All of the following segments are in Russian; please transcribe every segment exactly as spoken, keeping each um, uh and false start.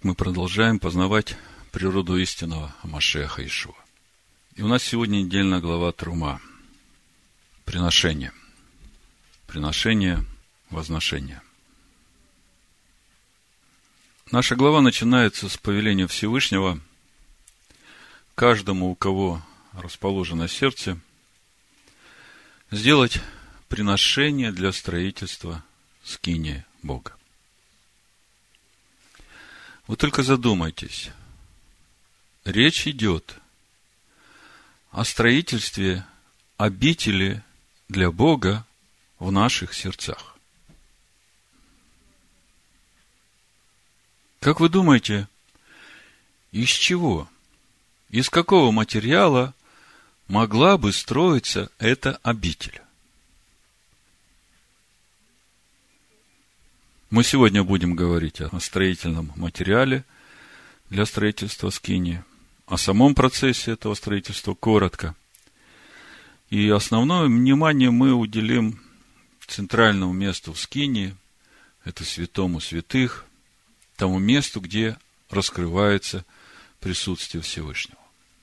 мы продолжаем познавать природу истинного Машиаха Иешуа. И у нас сегодня недельная глава Трума. Приношение. Приношение, возношение. Наша глава начинается с повеления Всевышнего каждому, у кого расположено сердце, сделать приношение для строительства скинии Бога. Вы только задумайтесь. Речь идет о строительстве обители для Бога в наших сердцах. Как вы думаете, из чего, из какого материала могла бы строиться эта обитель? Мы сегодня будем говорить о строительном материале для строительства скинии, о самом процессе этого строительства коротко. И основное внимание мы уделим центральному месту в скинии, это святому святых, тому месту, где раскрывается присутствие Всевышнего.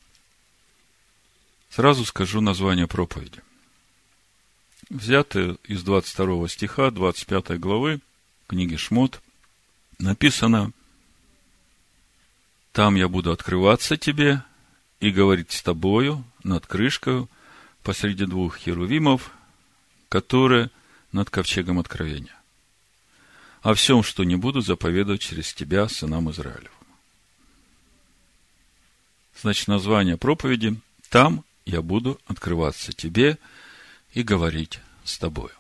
Сразу скажу название проповеди. Взято из двадцать второго стиха двадцать пятой главы книги Шмот. Написано: «Там я буду открываться тебе и говорить с тобою над крышкою посреди двух херувимов, которые над ковчегом откровения, о всем, что не буду заповедовать через тебя сынам Израилевым». Значит, название проповеди: «Там я буду открываться тебе и говорить с тобою».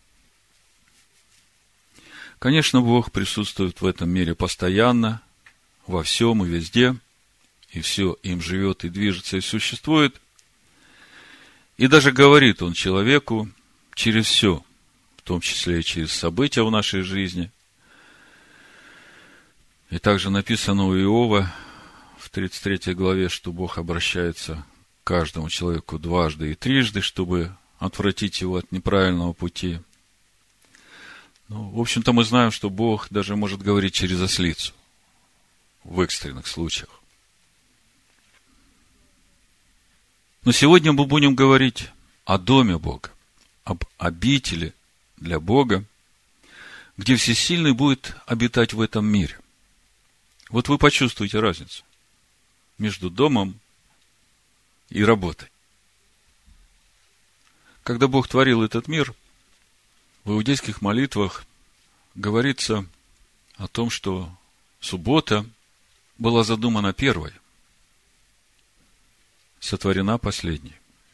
Конечно, Бог присутствует в этом мире постоянно, во всем и везде, и все им живет, и движется, и существует. И даже говорит Он человеку через все, в том числе и через события в нашей жизни. И также написано у Иова в тридцать третьей главе, что Бог обращается к каждому человеку дважды и трижды, чтобы отвратить его от неправильного пути. Ну, в общем-то, мы знаем, что Бог даже может говорить через ослицу в экстренных случаях. Но сегодня мы будем говорить о доме Бога, об обители для Бога, где Всесильный будет обитать в этом мире. Вот вы почувствуете разницу между домом и работой. Когда Бог творил этот мир, в иудейских молитвах говорится о том, что суббота была задумана первой, сотворена последней.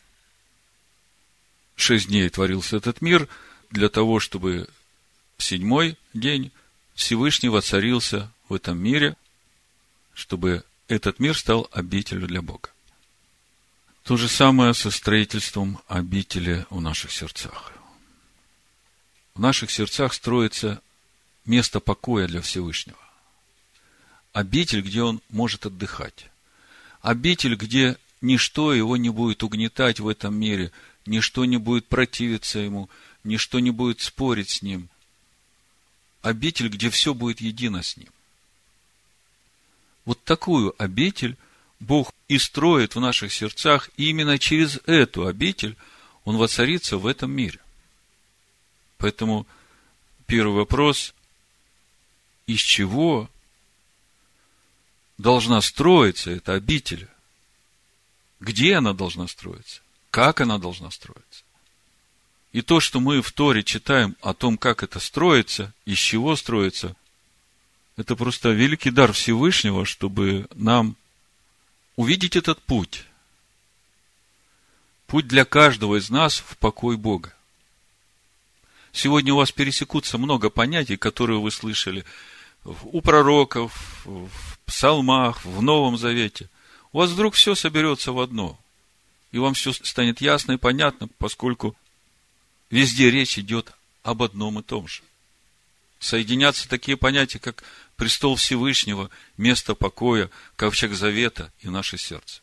Шесть дней творился этот мир для того, чтобы в седьмой день Всевышний воцарился в этом мире, чтобы этот мир стал обителью для Бога. То же самое со строительством обители в наших сердцах. В наших сердцах строится место покоя для Всевышнего. Обитель, где Он может отдыхать. Обитель, где ничто его не будет угнетать в этом мире, ничто не будет противиться ему, ничто не будет спорить с ним. Обитель, где все будет едино с ним. Вот такую обитель Бог и строит в наших сердцах, и именно через эту обитель Он воцарится в этом мире. Поэтому первый вопрос: из чего должна строиться эта обитель? Где она должна строиться? Как она должна строиться? И то, что мы в Торе читаем о том, как это строится, из чего строится, это просто великий дар Всевышнего, чтобы нам увидеть этот путь. Путь для каждого из нас в покой Бога. Сегодня у вас пересекутся много понятий, которые вы слышали у пророков, в псалмах, в Новом Завете. У вас вдруг все соберется в одно. И вам все станет ясно и понятно, поскольку везде речь идет об одном и том же. Соединятся такие понятия, как престол Всевышнего, место покоя, ковчег завета и наше сердце.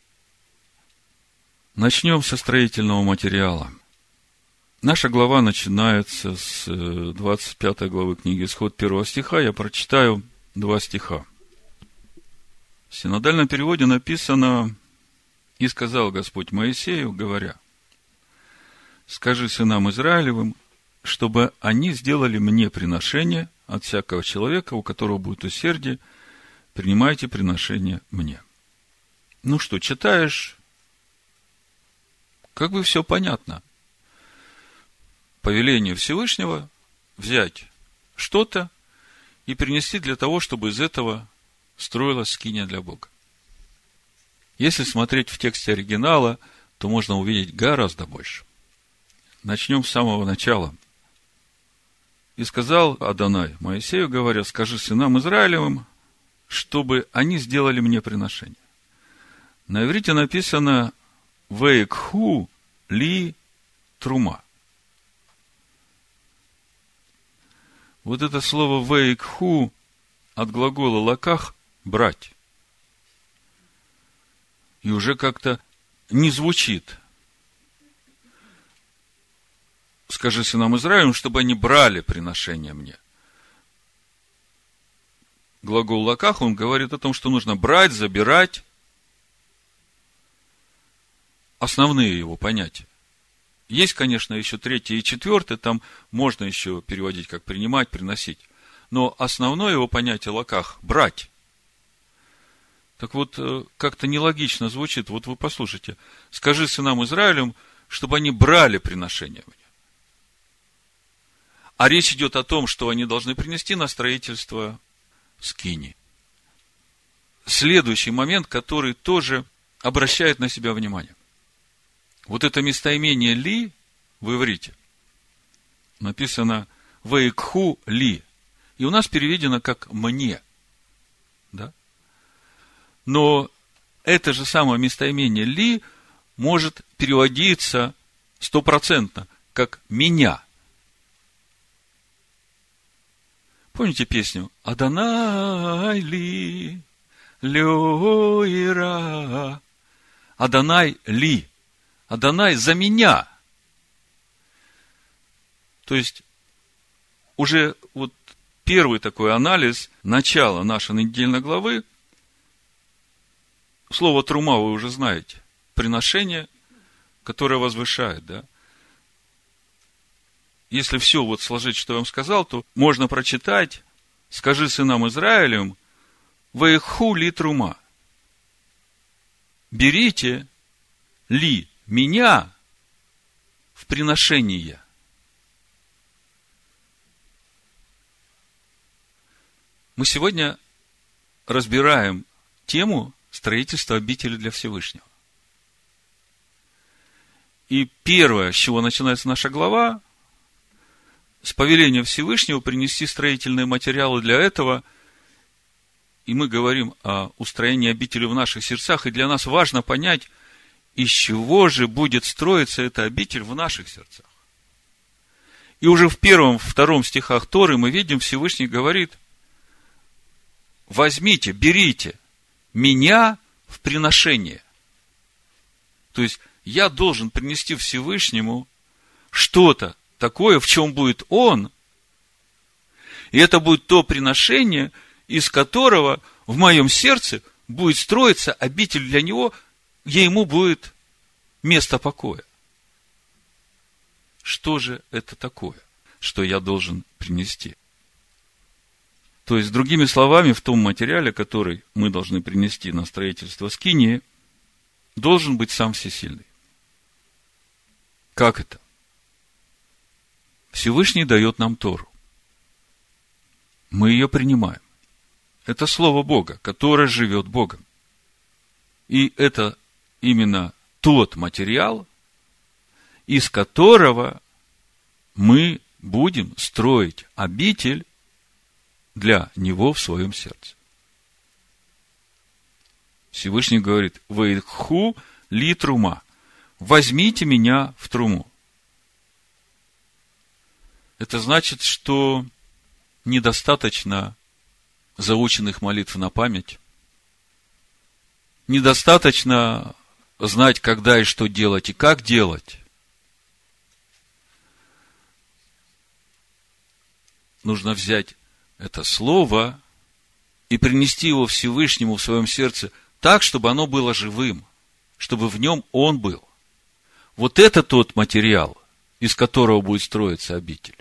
Начнем со строительного материала. Наша глава начинается с двадцать пятой главы книги Исход первого стиха. Я прочитаю два стиха. В синодальном переводе написано: «И сказал Господь Моисею, говоря: скажи сынам Израилевым, чтобы они сделали мне приношение от всякого человека, у которого будет усердие, принимайте приношение мне». Ну что, читаешь, как бы все понятно. Повеление Всевышнего взять что-то и принести для того, чтобы из этого строилась скиния для Бога. Если смотреть в тексте оригинала, то можно увидеть гораздо больше. Начнем с самого начала. «И сказал Адонай Моисею, говоря: скажи сынам Израилевым, чтобы они сделали мне приношение». На иврите написано «Вейкху ли трума». Вот это слово «вейкху» от глагола «лаках» – «брать». И уже как-то не звучит. «Скажи сынам Израилевым, чтобы они брали приношение мне». Глагол «лаках», он говорит о том, что нужно брать, забирать. Основные его понятия. Есть, конечно, еще третье и четвертое, там можно еще переводить как принимать, приносить. Но основное его понятие лаках – брать. Так вот, как-то нелогично звучит. Вот вы послушайте. Скажи сынам Израилевым, чтобы они брали приношение мне. А речь идет о том, что они должны принести на строительство скинии. Следующий момент, который тоже обращает на себя внимание. Вот это местоимение «ли» в иврите написано «вейкху ли». И у нас переведено как «мне». Да? Но это же самое местоимение «ли» может переводиться стопроцентно как «меня». Помните песню «Адонай ли, лёира». «Адонай ли». Адонай за меня. То есть, уже вот первый такой анализ начала нашей недельной главы. Слово трума вы уже знаете. Приношение, которое возвышает, да. Если все вот сложить, что я вам сказал, то можно прочитать: скажи сынам Израилевым, вейху ли трума. Берите ли меня в приношение. Мы сегодня разбираем тему строительства обители для Всевышнего. И первое, с чего начинается наша глава, с повеления Всевышнего принести строительные материалы для этого. И мы говорим о устроении обители в наших сердцах, и для нас важно понять, из чего же будет строиться эта обитель в наших сердцах. И уже в первом, втором стихах Торы мы видим, Всевышний говорит: возьмите, берите меня в приношение. То есть, я должен принести Всевышнему что-то такое, в чем будет Он, и это будет то приношение, из которого в моем сердце будет строиться обитель для Него, где Ему будет место покоя. Что же это такое, что я должен принести? То есть, другими словами, в том материале, который мы должны принести на строительство скинии, должен быть сам Всесильный. Как это? Всевышний дает нам Тору. Мы ее принимаем. Это Слово Бога, которое живет Богом. И это именно тот материал, из которого мы будем строить обитель для Него в своем сердце. Всевышний говорит: «Вейху ли трума». Возьмите меня в труму. Это значит, что недостаточно заученных молитв на память. Недостаточно знать, когда и что делать, и как делать. Нужно взять это слово и принести его Всевышнему в своем сердце так, чтобы оно было живым, чтобы в нем он был. Вот это тот материал, из которого будет строиться обитель.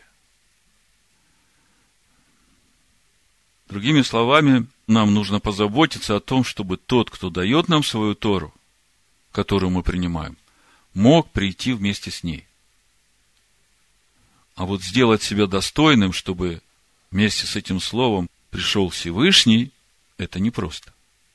Другими словами, нам нужно позаботиться о том, чтобы тот, кто дает нам свою Тору, которую мы принимаем, мог прийти вместе с ней. А вот сделать себя достойным, чтобы вместе с этим словом пришел Всевышний, это непросто.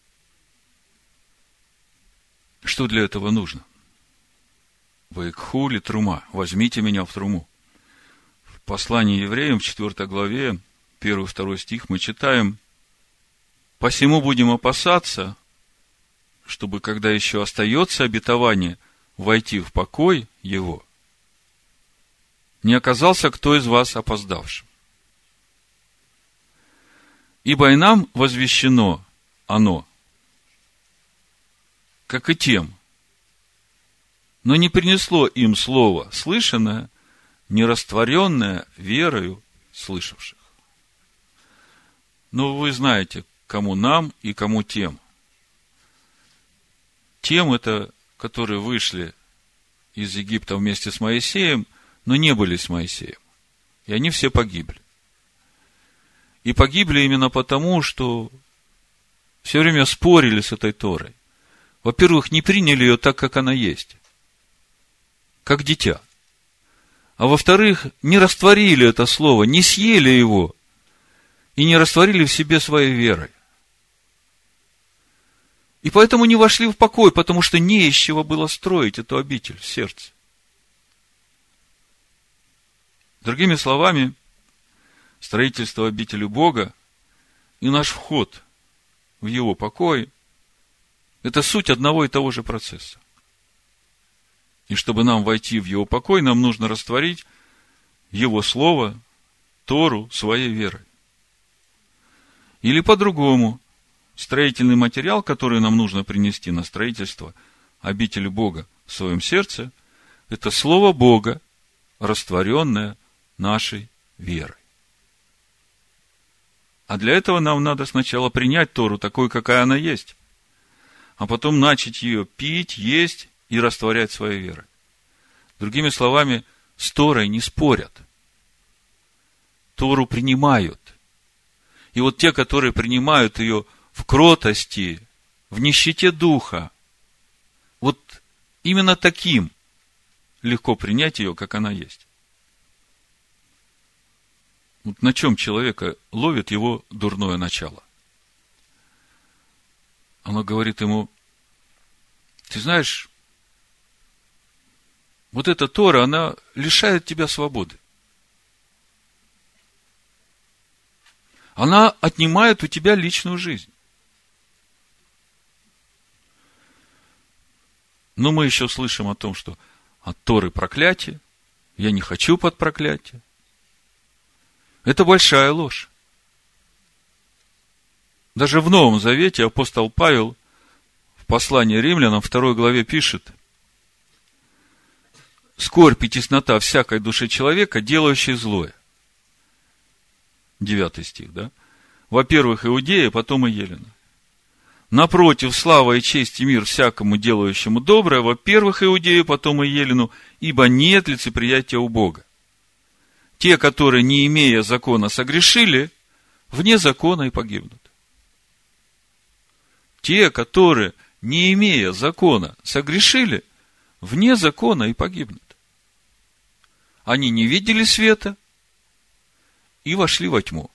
Что для этого нужно? Ваикху ли трума? Возьмите меня в труму. В послании евреям в четвёртой главе, первый второй стих, мы читаем: «Посему будем опасаться, чтобы, когда еще остается обетование войти в покой его, не оказался кто из вас опоздавшим. Ибо и нам возвещено оно, как и тем, но не принесло им слово слышанное, не растворенное верою слышавших». Но вы знаете, кому нам и кому тем. Тем это, которые вышли из Египта вместе с Моисеем, но не были с Моисеем. И они все погибли. И погибли именно потому, что все время спорили с этой Торой. Во-первых, не приняли ее так, как она есть, как дитя. А во-вторых, не растворили это слово, не съели его и не растворили в себе своей верой. И поэтому не вошли в покой, потому что не из чего было строить эту обитель в сердце. Другими словами, строительство обители Бога и наш вход в его покой – это суть одного и того же процесса. И чтобы нам войти в его покой, нам нужно растворить его слово, Тору, своей верой. Или по-другому, строительный материал, который нам нужно принести на строительство обители Бога в своем сердце, это слово Бога, растворенное нашей верой. А для этого нам надо сначала принять Тору такой, какая она есть, а потом начать ее пить, есть и растворять своей верой. Другими словами, с Торой не спорят. Тору принимают. И вот те, которые принимают ее в кротости, в нищете духа, вот именно таким легко принять ее, как она есть. Вот на чем человека ловит его дурное начало? Оно говорит ему: ты знаешь, вот эта Тора, она лишает тебя свободы. Она отнимает у тебя личную жизнь. Но мы еще слышим о том, что от Торы проклятие, я не хочу под проклятие. Это большая ложь. Даже в Новом Завете апостол Павел в послании Римлянам второй главе пишет: скорбь и теснота всякой души человека, делающей злое. Девятый стих, да? Во-первых, Иудея, потом и Елена. Напротив, слава и честь и мир всякому делающему доброе, во-первых, Иудею, потом и Елену, ибо нет лицеприятия у Бога. Те, которые, не имея закона, согрешили, вне закона и погибнут. Те, которые, не имея закона, согрешили, вне закона и погибнут. Они не видели света и вошли во тьму.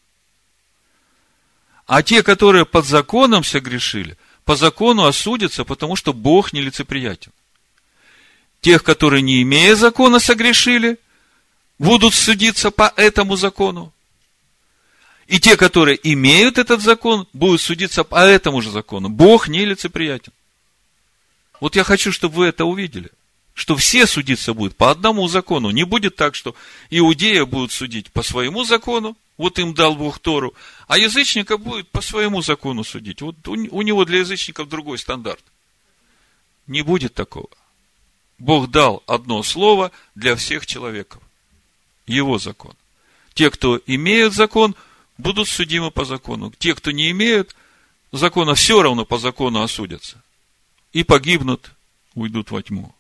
А те, которые под законом согрешили, по закону осудятся, потому что Бог нелицеприятен. Тех, которые, не имея закона, согрешили, будут судиться по этому закону. И те, которые имеют этот закон, будут судиться по этому же закону. Бог нелицеприятен. Вот я хочу, чтобы вы это увидели. Что все судиться будут по одному закону. Не будет так, что иудея будут судить по своему закону, вот им дал Бог Тору, а язычника будет по своему закону судить. Вот у него для язычников другой стандарт. Не будет такого. Бог дал одно слово для всех человеков. Его закон. Те, кто имеют закон, будут судимы по закону. Те, кто не имеют закона, все равно по закону осудятся. И погибнут, уйдут во тьму.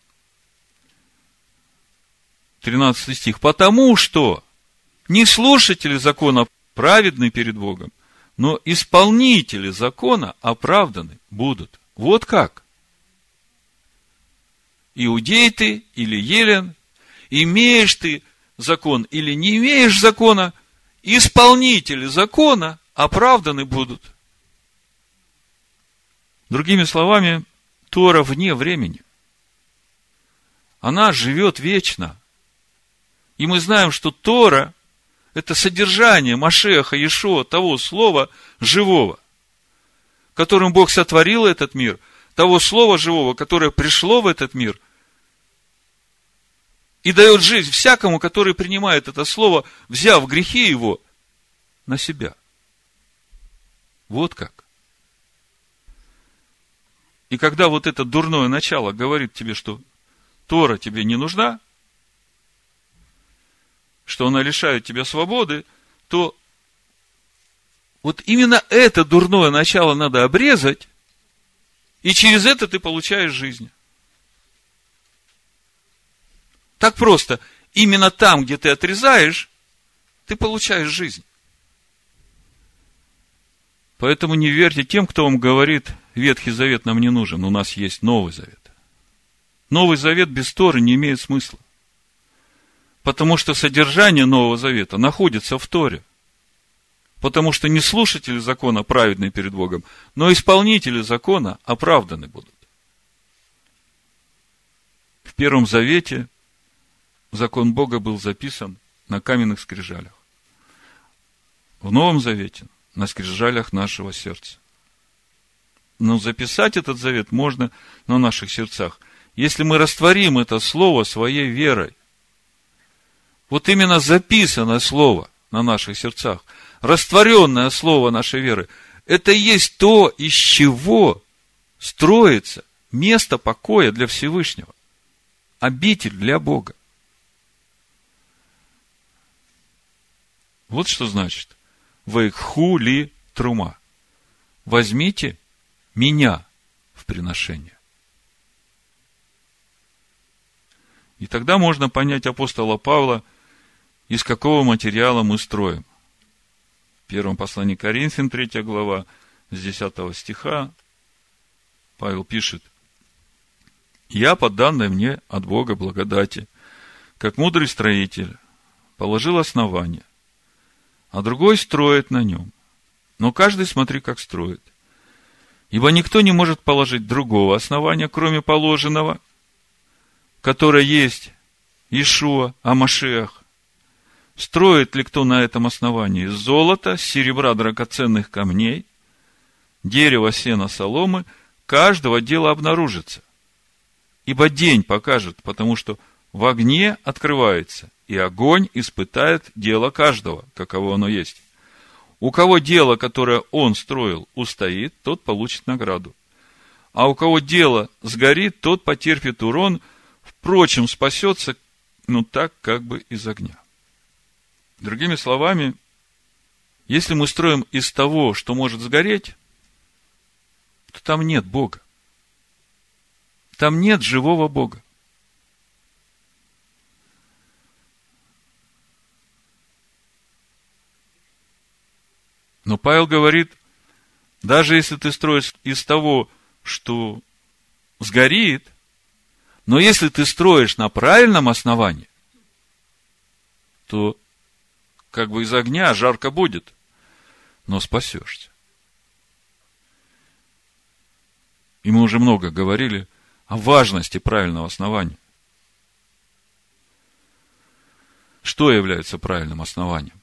тринадцатый стих. Потому что не слушатели закона праведны перед Богом, но исполнители закона оправданы будут. Вот как. Иудей ты или елен, имеешь ты закон или не имеешь закона, исполнители закона оправданы будут. Другими словами, Тора вне времени. Она живет вечно. И мы знаем, что Тора – это содержание Машеха Иешуа, того слова живого, которым Бог сотворил этот мир, того слова живого, которое пришло в этот мир и дает жизнь всякому, который принимает это слово, взяв грехи его на себя. Вот как. И когда вот это дурное начало говорит тебе, что Тора тебе не нужна, что она лишает тебя свободы, то вот именно это дурное начало надо обрезать, и через это ты получаешь жизнь. Так просто. Именно там, где ты отрезаешь, ты получаешь жизнь. Поэтому не верьте тем, кто вам говорит, Ветхий Завет нам не нужен, у нас есть Новый Завет. Новый Завет без Торы не имеет смысла. Потому что содержание Нового Завета находится в Торе. Потому что не слушатели закона праведны перед Богом, но исполнители закона оправданы будут. В Первом Завете закон Бога был записан на каменных скрижалях. В Новом Завете на скрижалях нашего сердца. Но записать этот завет можно на наших сердцах, если мы растворим это слово своей верой. Вот именно записанное слово на наших сердцах, растворенное слово нашей веры, это и есть то, из чего строится место покоя для Всевышнего, обитель для Бога. Вот что значит «Вэйкху ли трума». Возьмите меня в приношение. И тогда можно понять апостола Павла, из какого материала мы строим. В первом послании Коринфян, третья глава, с десятого стиха, Павел пишет: «Я, по данной мне от Бога благодати, как мудрый строитель, положил основание, а другой строит на нем. Но каждый смотри, как строит. Ибо никто не может положить другого основания, кроме положенного, которое есть Иешуа, а-Машиах. Строит ли кто на этом основании из золота, серебра, драгоценных камней, дерева, сена, соломы, каждого дела обнаружится. Ибо день покажет, потому что в огне открывается, и огонь испытает дело каждого, каково оно есть. У кого дело, которое он строил, устоит, тот получит награду. А у кого дело сгорит, тот потерпит урон, впрочем, спасется, ну так, как бы из огня». Другими словами, если мы строим из того, что может сгореть, то там нет Бога. Там нет живого Бога. Но Павел говорит, даже если ты строишь из того, что сгорит, но если ты строишь на правильном основании, то как бы из огня жарко будет, но спасешься. И мы уже много говорили о важности правильного основания. Что является правильным основанием?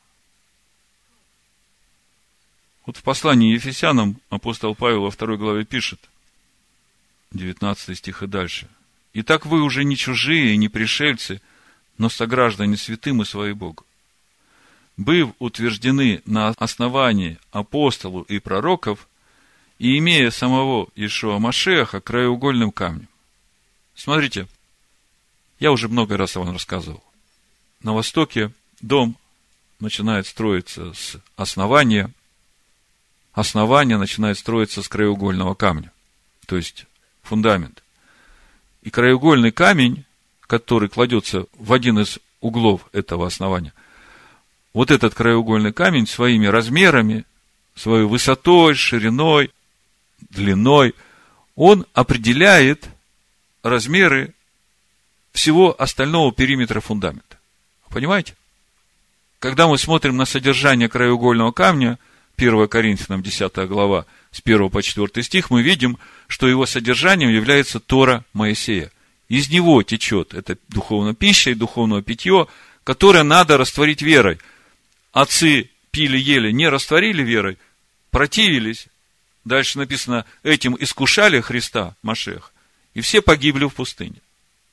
Вот в послании Ефесянам апостол Павел во второй главе пишет, девятнадцатый стих и дальше: «Итак вы уже не чужие и не пришельцы, но сограждане святым и свои Богу, быв утверждены на основании апостолу и пророков, и имея самого Иешуа Машеха краеугольным камнем». Смотрите, я уже много раз вам рассказывал. На востоке дом начинает строиться с основания, основание начинает строиться с краеугольного камня, то есть фундамент. И краеугольный камень, который кладется в один из углов этого основания, вот этот краеугольный камень своими размерами, своей высотой, шириной, длиной, он определяет размеры всего остального периметра фундамента. Понимаете? Когда мы смотрим на содержание краеугольного камня, первое Коринфянам, десятая глава, с первого по четвёртый стих, мы видим, что его содержанием является Тора Моисея. Из него течет эта духовная пища и духовное питье, которое надо растворить верой. Отцы пили, ели, не растворили верой, противились. Дальше написано, этим искушали Христа, Машеха, и все погибли в пустыне.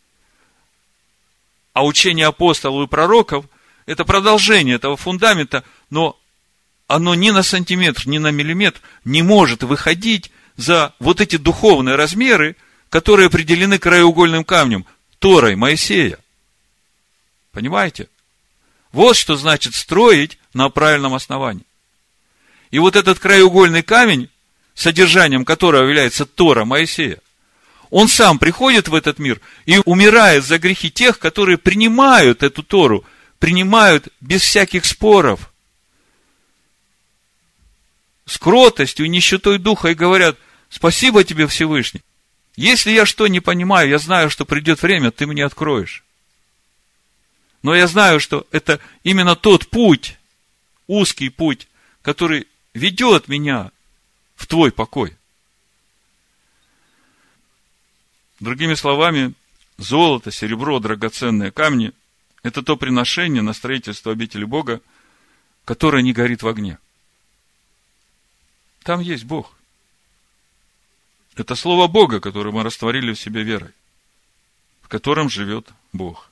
А учение апостолов и пророков – это продолжение этого фундамента, но оно ни на сантиметр, ни на миллиметр не может выходить за вот эти духовные размеры, которые определены краеугольным камнем, Торой Моисея. Понимаете? Вот что значит строить на правильном основании. И вот этот краеугольный камень, содержанием которого является Тора Моисея, он сам приходит в этот мир и умирает за грехи тех, которые принимают эту Тору, принимают без всяких споров, с кротостью и нищетой духа, и говорят: спасибо тебе, Всевышний. Если я что не понимаю, я знаю, что придет время, ты мне откроешь. Но я знаю, что это именно тот путь, узкий путь, который ведет меня в твой покой. Другими словами, золото, серебро, драгоценные камни – это то приношение на строительство обители Бога, которое не горит в огне. Там есть Бог. Это Слово Бога, которое мы растворили в себе верой, в котором живет Бог.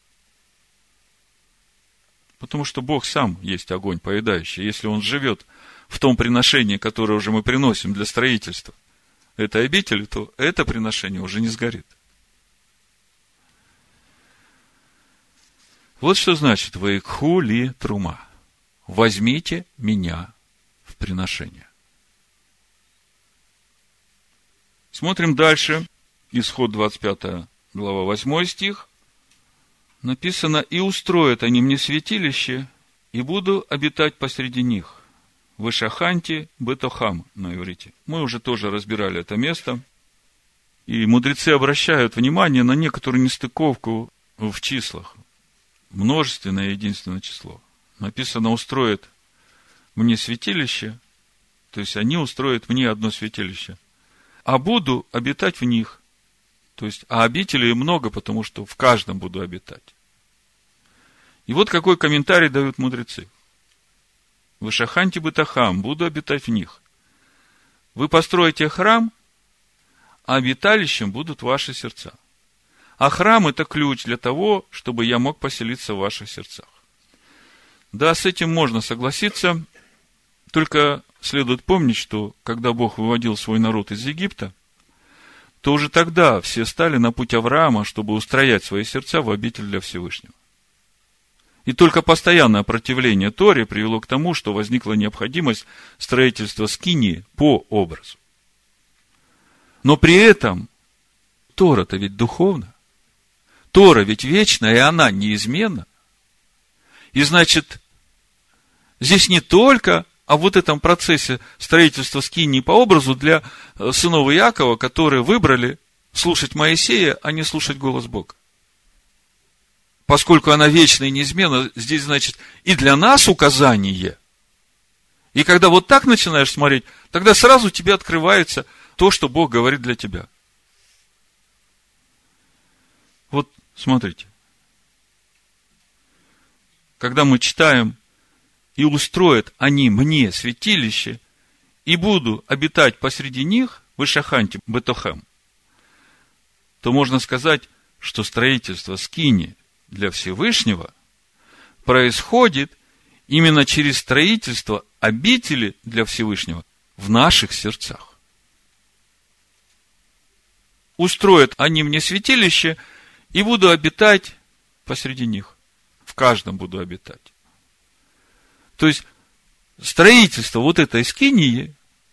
Потому что Бог сам есть огонь поедающий. Если Он живет в том приношении, которое уже мы приносим для строительства этой обители, то это приношение уже не сгорит. Вот что значит «Ваикху ли трума». Возьмите меня в приношение. Смотрим дальше. Исход двадцать пятая глава, восьмой стих. Написано: «И устроят они мне святилище, и буду обитать посреди них». Вышаханти бетохам на иврите. Мы уже тоже разбирали это место. И мудрецы обращают внимание на некоторую нестыковку в числах. Множественное и единственное число. Написано: устроят мне святилище, то есть они устроят мне одно святилище, а буду обитать в них. То есть, а обителей много, потому что в каждом буду обитать. И вот какой комментарий дают мудрецы. Вышаханти бетахам, буду обитать в них. Вы построите храм, а обиталищем будут ваши сердца. А храм – это ключ для того, чтобы я мог поселиться в ваших сердцах. Да, с этим можно согласиться, только следует помнить, что когда Бог выводил свой народ из Египта, то уже тогда все стали на путь Авраама, чтобы устроять свои сердца в обитель для Всевышнего. И только постоянное противление Торе привело к тому, что возникла необходимость строительства скинии по образу. Но при этом Тора-то ведь духовна. Тора ведь вечная, и она неизменна. И значит, здесь не только о вот этом процессе строительства скинии по образу для сынов Иакова, которые выбрали слушать Моисея, а не слушать голос Бога. Поскольку она вечна и неизменна, здесь, значит, и для нас указание. И когда вот так начинаешь смотреть, тогда сразу тебе открывается то, что Бог говорит для тебя. Вот, смотрите. Когда мы читаем: «И устроят они мне святилище, и буду обитать посреди них», вышаханти бетохам, то можно сказать, что строительство скинии для Всевышнего происходит именно через строительство обители для Всевышнего в наших сердцах. Устроят они мне святилище, и буду обитать посреди них. В каждом буду обитать. То есть, строительство вот этой скинии,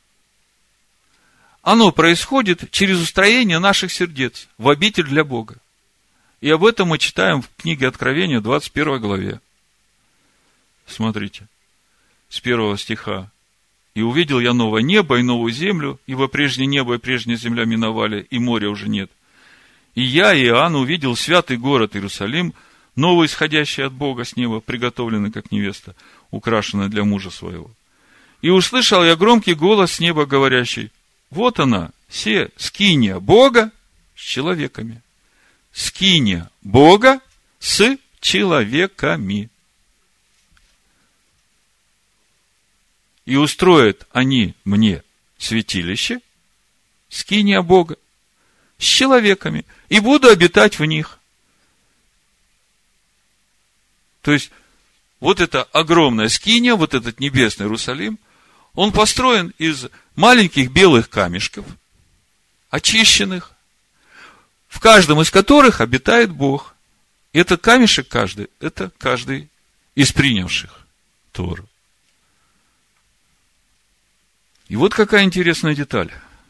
оно происходит через устроение наших сердец в обитель для Бога. И об этом мы читаем в книге Откровения, двадцать первой главе. Смотрите, с первого стиха. «И увидел я новое небо и новую землю, ибо прежнее небо и прежняя земля миновали, и моря уже нет. И я, Иоанн, увидел святый город Иерусалим, новый, исходящий от Бога с неба, приготовленный как невеста, украшенная для мужа своего. И услышал я громкий голос с неба, говорящий: вот она, се, скиния Бога с человеками». Скиния Бога с человеками. И устроят они мне святилище, скиния Бога, с человеками, и буду обитать в них. То есть, вот эта огромная скиния, вот этот небесный Иерусалим, он построен из маленьких белых камешков, очищенных, в каждом из которых обитает Бог. И этот камешек каждый, это каждый из принявших Тору. И вот какая интересная деталь.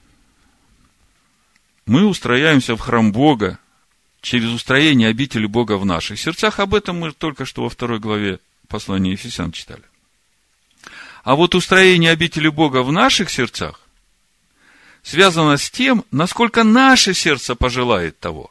Мы устрояемся в храм Бога через устроение обители Бога в наших сердцах. Об этом мы только что во второй главе послания Ефесян читали. А вот устроение обители Бога в наших сердцах связано с тем, насколько наше сердце пожелает того.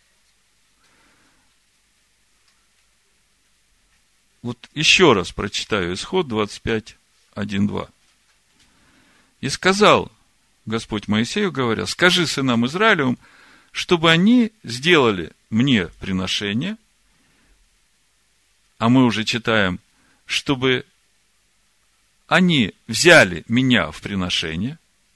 Вот еще раз прочитаю Исход двадцать пять, один, два. «И сказал Господь Моисею, говоря: скажи сынам Израилевым, чтобы они сделали мне приношение». А мы уже читаем, чтобы они взяли меня в приношение.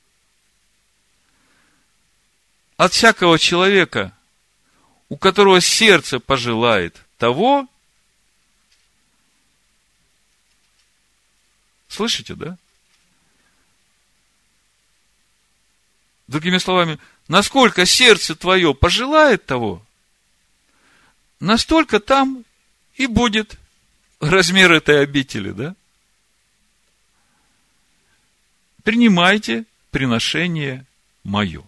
От всякого человека, у которого сердце пожелает того. Слышите, да? Другими словами, насколько сердце твое пожелает того, настолько там и будет размер этой обители, да? Принимайте приношение мое.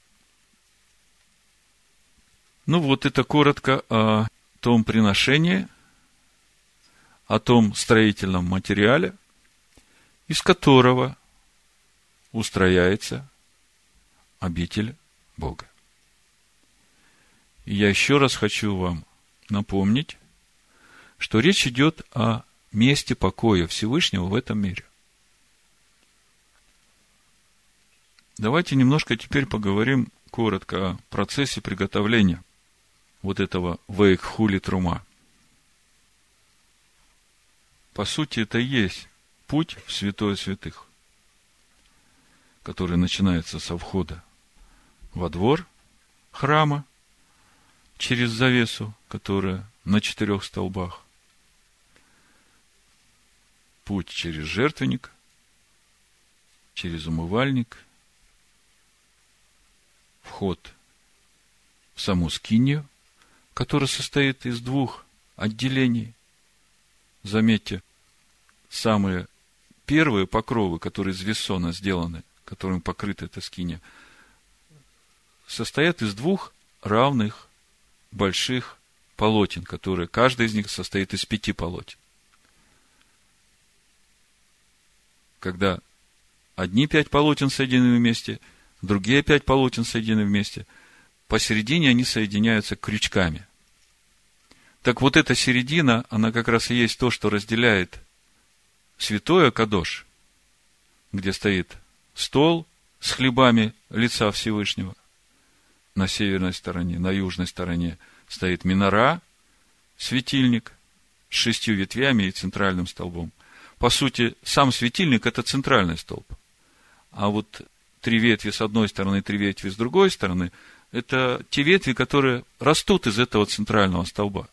Ну вот это коротко о том приношении, о том строительном материале, из которого устрояется обитель Бога. И я еще раз хочу вам напомнить, что речь идет о месте покоя Всевышнего в этом мире. Давайте немножко теперь поговорим коротко о процессе приготовления вот этого вейк хули трума. По сути, это и есть путь в святое святых, который начинается со входа во двор храма через завесу, которая на четырех столбах, путь через жертвенник, через умывальник, вход в саму скинию, которая состоит из двух отделений. Заметьте, самые первые покровы, которые из вессона сделаны, которым покрыта эта скиния, состоят из двух равных больших полотен, которые, каждый из них состоит из пяти полотен. Когда одни пять полотен соединены вместе, другие пять полотен соединены вместе, посередине они соединяются крючками. Так вот эта середина, она как раз и есть то, что разделяет святое кадош, где стоит стол с хлебами лица Всевышнего. На северной стороне, на южной стороне стоит минора, светильник с шестью ветвями и центральным столбом. По сути, сам светильник – это центральный столб. А вот три ветви с одной стороны, три ветви с другой стороны – это те ветви, которые растут из этого центрального столба.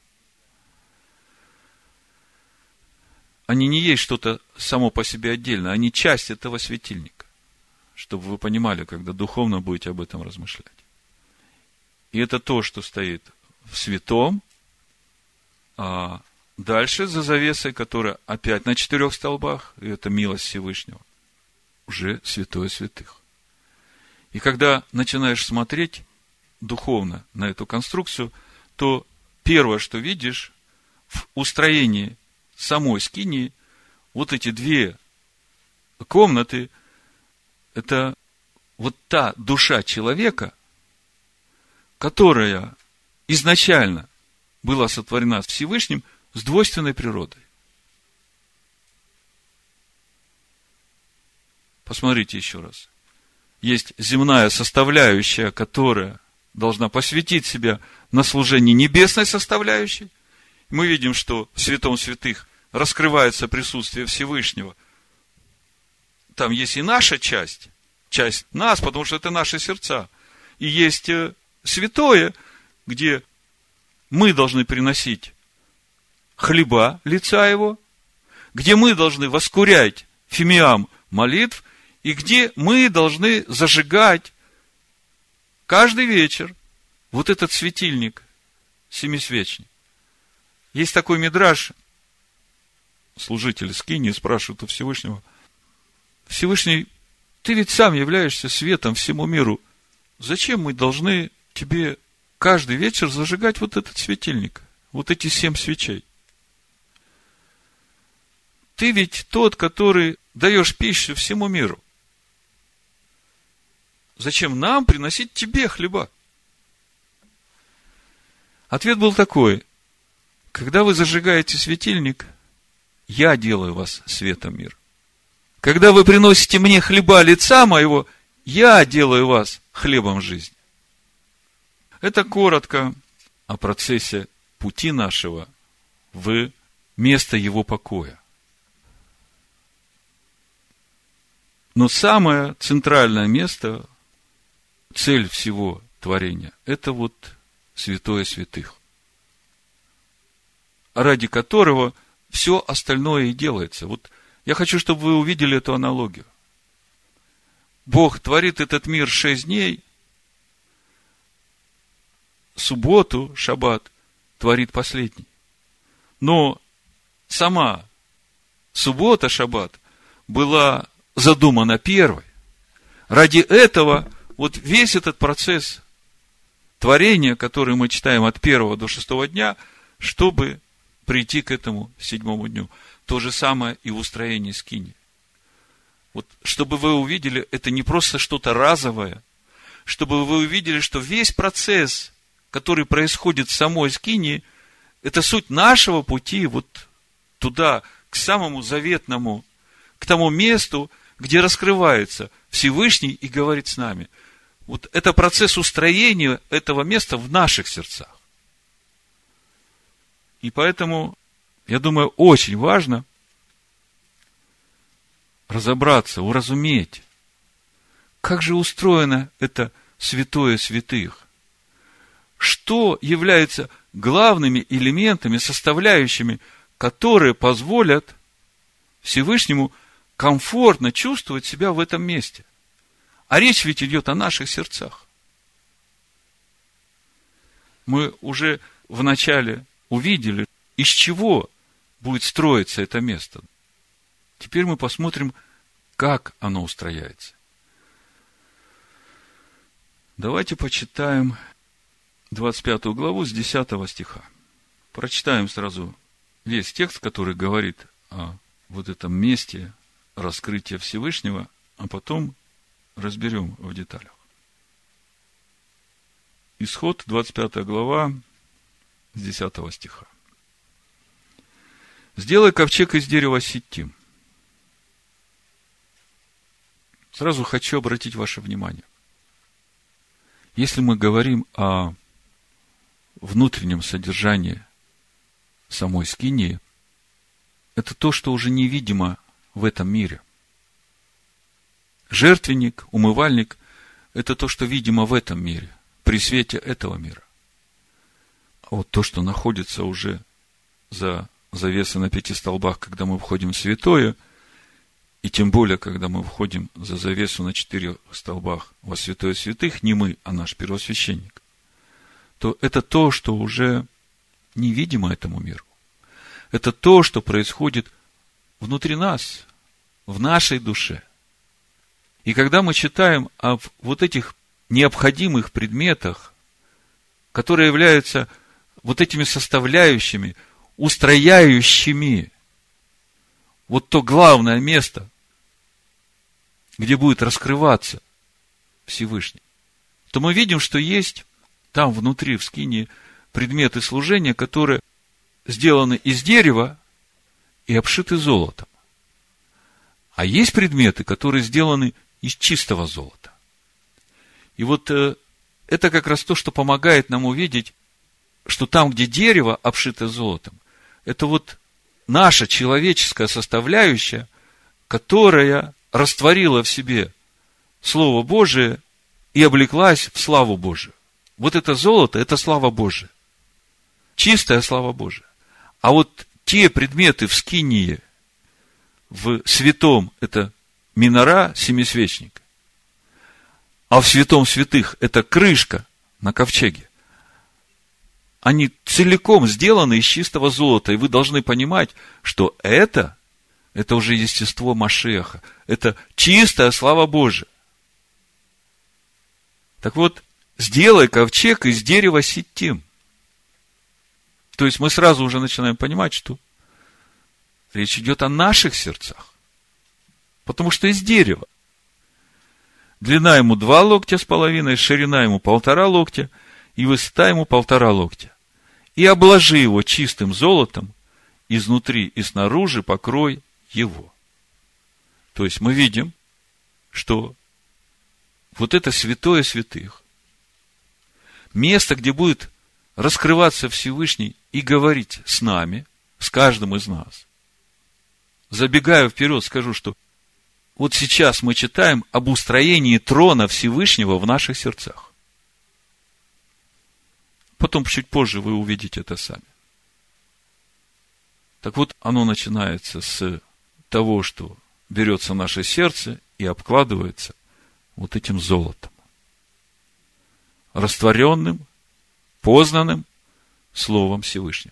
Они не есть что-то само по себе отдельно, они часть этого светильника. Чтобы вы понимали, когда духовно будете об этом размышлять. И это то, что стоит в святом, а дальше за завесой, которая опять на четырех столбах, и это милость Всевышнего, уже святое святых. И когда начинаешь смотреть духовно на эту конструкцию, то первое, что видишь в устроении самой скинии, вот эти две комнаты, это вот та душа человека, которая изначально была сотворена Всевышним с двойственной природой. Посмотрите еще раз. Есть земная составляющая, которая должна посвятить себя на служение небесной составляющей. Мы видим, что в святом святых раскрывается присутствие Всевышнего. Там есть и наша часть, часть нас, потому что это наши сердца. И есть святое, где мы должны приносить хлеба лица его, где мы должны воскурять фимиам молитв, и где мы должны зажигать каждый вечер вот этот светильник семисвечный. Есть такой мидраш, служители скинии спрашивают у Всевышнего: Всевышний, ты ведь сам являешься светом всему миру. Зачем мы должны тебе каждый вечер зажигать вот этот светильник, вот эти семь свечей? Ты ведь тот, который даешь пищу всему миру. Зачем нам приносить тебе хлеба? Ответ был такой: когда вы зажигаете светильник, я делаю вас светом мира. Когда вы приносите мне хлеба лица моего, я делаю вас хлебом жизни. Это коротко о процессе пути нашего в место его покоя. Но самое центральное место, цель всего творения, это вот святое святых, ради которого все остальное и делается. Вот я хочу, чтобы вы увидели эту аналогию. Бог творит этот мир шесть дней, субботу, шаббат, творит последний. Но сама суббота, шаббат была задумана первой. Ради этого вот весь этот процесс творения, который мы читаем от первого до шестого дня, чтобы прийти к этому седьмому дню. То же самое и в устроении скинии. Вот, чтобы вы увидели, это не просто что-то разовое, чтобы вы увидели, что весь процесс, который происходит в самой скинии, это суть нашего пути вот туда, к самому заветному, к тому месту, где раскрывается Всевышний и говорит с нами. Вот это процесс устроения этого места в наших сердцах. И поэтому, я думаю, очень важно разобраться, уразуметь, как же устроено это святое святых. Что является главными элементами, составляющими, которые позволят Всевышнему комфортно чувствовать себя в этом месте. А речь ведь идет о наших сердцах. Мы уже вначале увидели, из чего будет строиться это место. Теперь мы посмотрим, как оно устрояется. Давайте почитаем двадцать пятую главу с десятого стиха. Прочитаем сразу весь текст, который говорит о вот этом месте раскрытия Всевышнего, а потом разберем в деталях. Исход, двадцать пятая глава, с десятого стиха. «Сделай ковчег из дерева ситим». Сразу хочу обратить ваше внимание. Если мы говорим о внутреннем содержании самой скинии, это то, что уже невидимо в этом мире. Жертвенник, умывальник – это то, что видимо в этом мире, при свете этого мира. А вот то, что находится уже за завесой на пяти столбах, когда мы входим в святое, и тем более, когда мы входим за завесу на четырех столбах во святое святых, не мы, а наш первосвященник, то это то, что уже невидимо этому миру. это то, что происходит внутри нас, в нашей душе. И когда мы читаем об вот этих необходимых предметах, которые являются вот этими составляющими, устрояющими вот то главное место, где будет раскрываться Всевышний, то мы видим, что есть там внутри, в скинии, предметы служения, которые сделаны из дерева и обшиты золотом. А есть предметы, которые сделаны из чистого золота. И вот э, это как раз то, что помогает нам увидеть, что там, где дерево обшито золотом, это вот наша человеческая составляющая, которая растворила в себе Слово Божие и облеклась в славу Божию. Вот это золото, это слава Божия. Чистая слава Божия. А вот те предметы в скинии, в святом, это минора, семисвечник. А в святом святых это крышка на ковчеге. Они целиком сделаны из чистого золота. И вы должны понимать, что это, это уже естество Машиаха. Это чистая слава Божия. Так вот, сделай ковчег из дерева ситим. То есть мы сразу уже начинаем понимать, что речь идет о наших сердцах. Потому что из дерева. Длина ему два локтя с половиной, ширина ему полтора локтя, и высота ему полтора локтя. И обложи его чистым золотом, изнутри и снаружи покрой его. То есть мы видим, что вот это святое святых, место, где будет раскрываться Всевышний и говорить с нами, с каждым из нас. Забегая вперед, скажу, что вот сейчас мы читаем об устроении трона Всевышнего в наших сердцах. Потом, чуть позже, вы увидите это сами. Так вот, оно начинается с того, что берется наше сердце и обкладывается вот этим золотом. Растворенным, познанным Словом Всевышнего.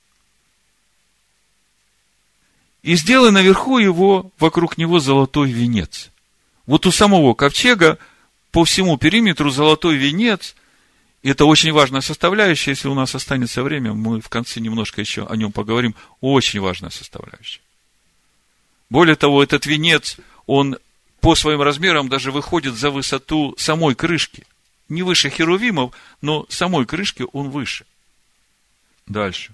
И сделай наверху его, вокруг него золотой венец. Вот у самого ковчега по всему периметру золотой венец. И это очень важная составляющая. Если у нас останется время, мы в конце немножко еще о нем поговорим. Очень важная составляющая. Более того, этот венец, он по своим размерам даже выходит за высоту самой крышки. Не выше херувимов, но самой крышки он выше. Дальше.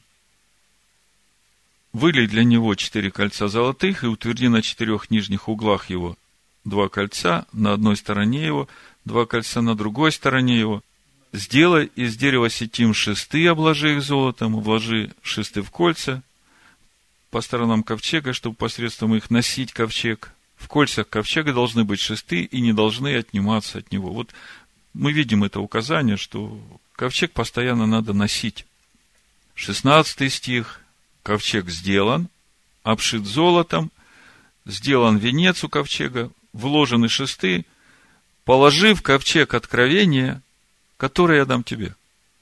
Вылей для него четыре кольца золотых и утверди на четырех нижних углах его два кольца на одной стороне его, два кольца на другой стороне его. Сделай из дерева ситим шесты, обложи их золотом, вложи шесты в кольца по сторонам ковчега, чтобы посредством их носить ковчег. В кольцах ковчега должны быть шесты и не должны отниматься от него. Вот мы видим это указание, что ковчег постоянно надо носить. Шестнадцатый стих. Ковчег сделан, обшит золотом, сделан венец у ковчега, вложены шесты, положи в ковчег откровения, которое я дам тебе.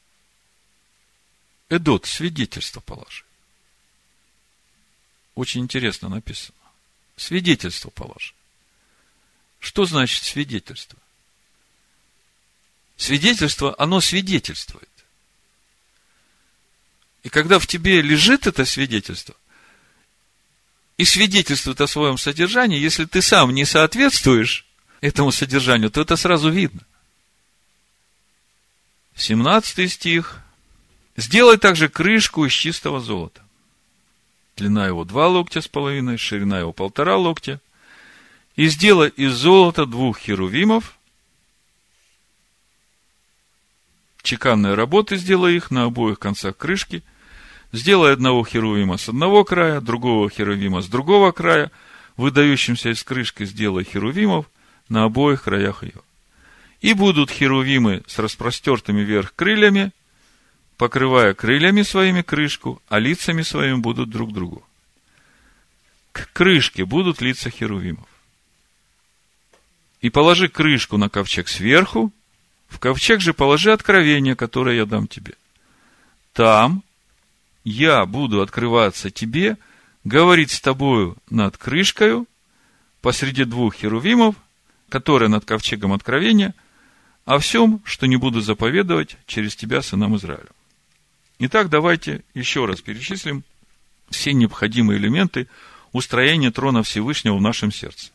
Эдот, свидетельство положи. Очень интересно написано. Свидетельство положи. Что значит свидетельство? Свидетельство, оно свидетельствует. И когда в тебе лежит это свидетельство, и свидетельствует о своем содержании, если ты сам не соответствуешь этому содержанию, то это сразу видно. семнадцатый стих. Сделай также крышку из чистого золота. Длина его два локтя с половиной, ширина его полтора локтя. И сделай из золота двух херувимов. Чеканные работы сделай их на обоих концах крышки. Сделай одного херувима с одного края, другого херувима с другого края. Выдающимся из крышки сделай херувимов на обоих краях ее. И будут херувимы с распростертыми вверх крыльями, покрывая крыльями своими крышку, а лицами своими будут друг к другу. К крышке будут лица херувимов. И положи крышку на ковчег сверху, в ковчег же положи откровение, которое я дам тебе. Там я буду открываться тебе, говорить с тобою над крышкою, посреди двух херувимов, которые над ковчегом откровения, о всем, что не буду заповедовать через тебя сынам Израиля. Итак, давайте еще раз перечислим все необходимые элементы устроения трона Всевышнего в нашем сердце.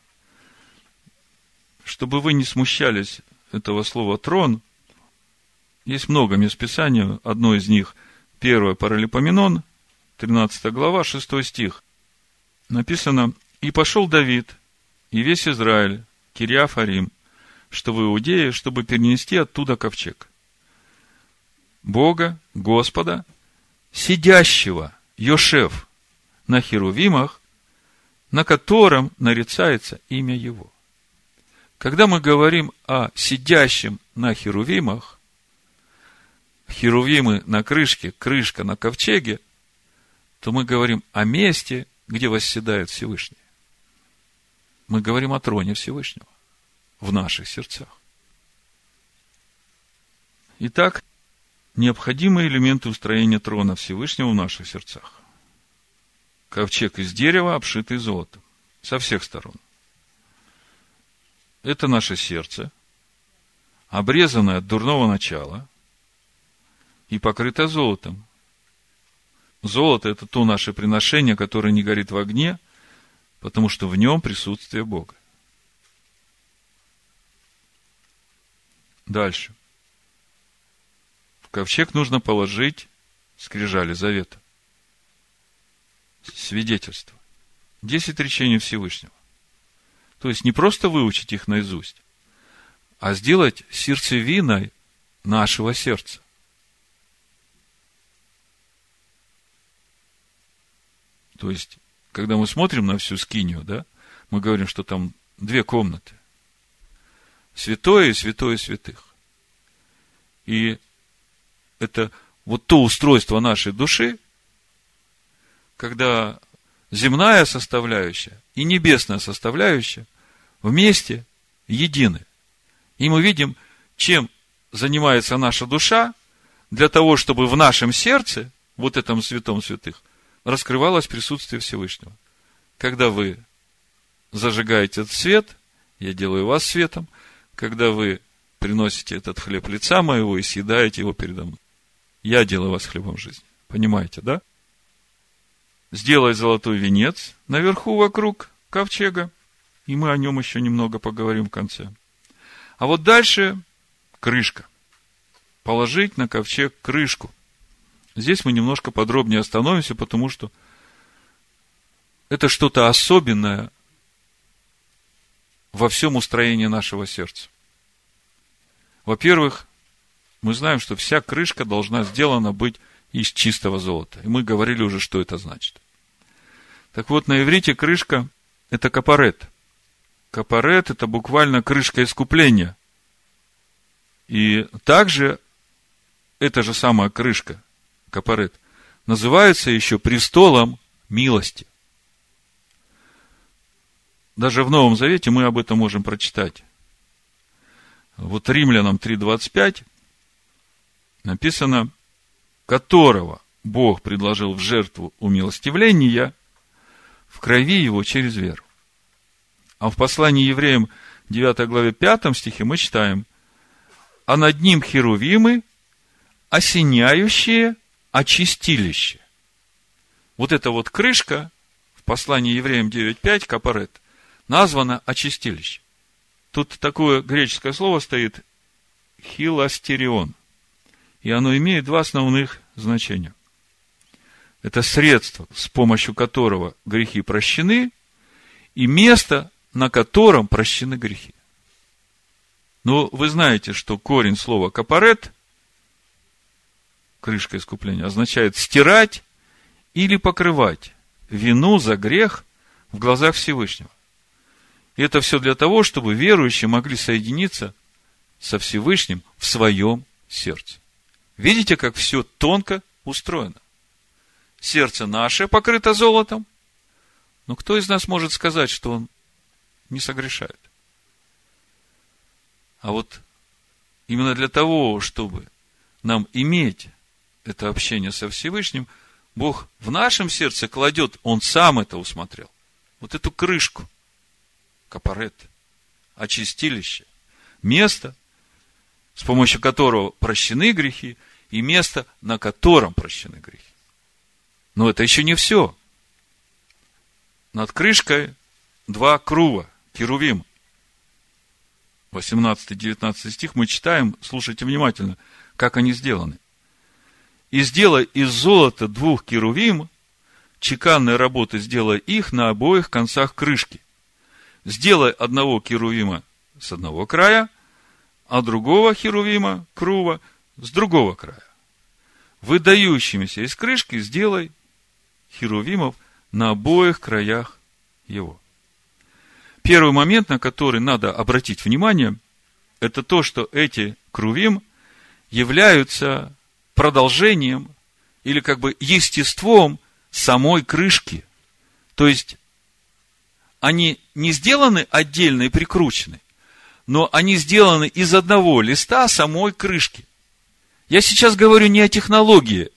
Чтобы вы не смущались этого слова «трон», есть много мест Писания. Одно из них – первое Паралипоменон, тринадцатая глава, шестой стих. Написано: «И пошел Давид, и весь Израиль, Кирьяф-Арим, что в Иудее, чтобы перенести оттуда ковчег Бога, Господа, сидящего, Йошев, на херувимах, на котором нарицается имя Его». Когда мы говорим о сидящем на херувимах, херувимы на крышке, крышка на ковчеге, то мы говорим о месте, где восседает Всевышний. Мы говорим о троне Всевышнего в наших сердцах. Итак, необходимые элементы устроения трона Всевышнего в наших сердцах. Ковчег из дерева, обшитый золотом, со всех сторон. Это наше сердце, обрезанное от дурного начала и покрыто золотом. Золото – это то наше приношение, которое не горит в огне, потому что в нем присутствие Бога. Дальше. В ковчег нужно положить скрижали завета. Свидетельство. Десять речений Всевышнего. То есть не просто выучить их наизусть, а сделать сердцевиной нашего сердца. То есть, когда мы смотрим на всю скинию, да, мы говорим, что там две комнаты. Святое и святое святых. И это вот то устройство нашей души, когда земная составляющая и небесная составляющая вместе едины. И мы видим, чем занимается наша душа для того, чтобы в нашем сердце, вот этом святом святых, раскрывалось присутствие Всевышнего. Когда вы зажигаете этот свет, я делаю вас светом, когда вы приносите этот хлеб лица моего и съедаете его передо мной, я делаю вас хлебом жизни. Понимаете, да? Сделай золотой венец наверху вокруг ковчега, и мы о нем еще немного поговорим в конце. А вот дальше крышка. Положить на ковчег крышку. Здесь мы немножко подробнее остановимся, потому что это что-то особенное во всем устроении нашего сердца. Во-первых, мы знаем, что вся крышка должна сделана быть из чистого золота. И мы говорили уже, что это значит. Так вот, на иврите крышка – это капарет. Капарет – это буквально крышка искупления. И также эта же самая крышка, капарет, называется еще престолом милости. Даже в Новом Завете мы об этом можем прочитать. Вот Римлянам три двадцать пять написано: которого Бог предложил в жертву умилостивления в крови его через веру. А в послании Евреям девятой главе пятом стихе мы читаем: а над ним херувимы, осеняющие очистилище. Вот эта вот крышка в послании Евреям девять пять, капарет, названа очистилище. Тут такое греческое слово стоит хиластерион. И оно имеет два основных значения. Это средство, с помощью которого грехи прощены, и место, на котором прощены грехи. Но вы знаете, что корень слова капарет, крышка искупления, означает стирать или покрывать вину за грех в глазах Всевышнего. И это все для того, чтобы верующие могли соединиться со Всевышним в своем сердце. Видите, как все тонко устроено? Сердце наше покрыто золотом, но кто из нас может сказать, что он не согрешает? А вот именно для того, чтобы нам иметь это общение со Всевышним, Бог в нашем сердце кладет, Он сам это усмотрел. Вот эту крышку, капарет, очистилище, место, с помощью которого прощены грехи, и место, на котором прощены грехи. Но это еще не все. Над крышкой два крува, керувим. восемнадцатый-девятнадцатый стих мы читаем, слушайте внимательно, как они сделаны. «И сделай из золота двух керувим, чеканной работы сделай их на обоих концах крышки. Сделай одного керувима с одного края, а другого херувима, крува, с другого края. Выдающимися из крышки сделай херувимов на обоих краях его». Первый момент, на который надо обратить внимание, это то, что эти крувим являются продолжением или как бы естеством самой крышки. То есть, они не сделаны отдельно и прикручены, но они сделаны из одного листа самой крышки. Я сейчас говорю не о технологии,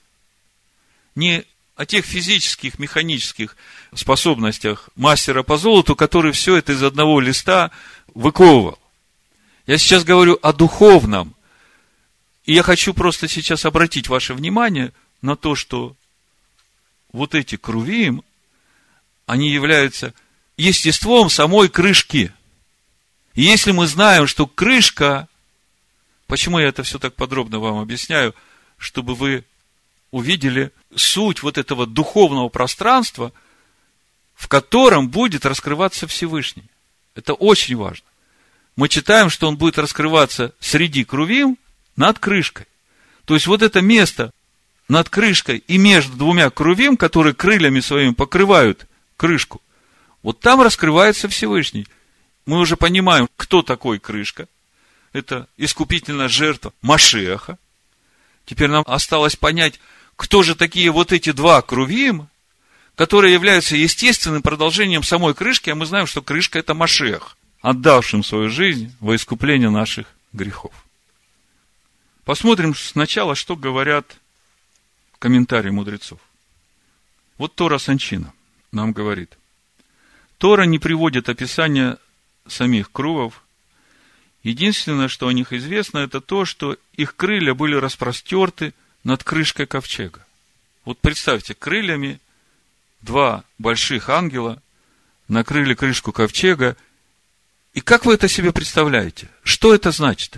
не о тех физических, механических способностях мастера по золоту, который все это из одного листа выковывал. Я сейчас говорю о духовном. И я хочу просто сейчас обратить ваше внимание на то, что вот эти крувим, они являются естеством самой крышки. И если мы знаем, что крышка, почему я это все так подробно вам объясняю, чтобы вы увидели суть вот этого духовного пространства, в котором будет раскрываться Всевышний. Это очень важно. Мы читаем, что он будет раскрываться среди крувим над крышкой. То есть, вот это место над крышкой и между двумя крувим, которые крыльями своими покрывают крышку, вот там раскрывается Всевышний. Мы уже понимаем, кто такой крышка. Это искупительная жертва Машиаха. Теперь нам осталось понять, кто же такие вот эти два крувим, которые являются естественным продолжением самой крышки, а мы знаем, что крышка – это Машиах, отдавшим свою жизнь во искупление наших грехов. Посмотрим сначала, что говорят комментарии мудрецов. Вот Тора Санчина нам говорит. Тора не приводит описания самих крувов. Единственное, что о них известно, это то, что их крылья были распростерты над крышкой ковчега. Вот представьте, крыльями два больших ангела накрыли крышку ковчега. И как вы это себе представляете? Что это значит?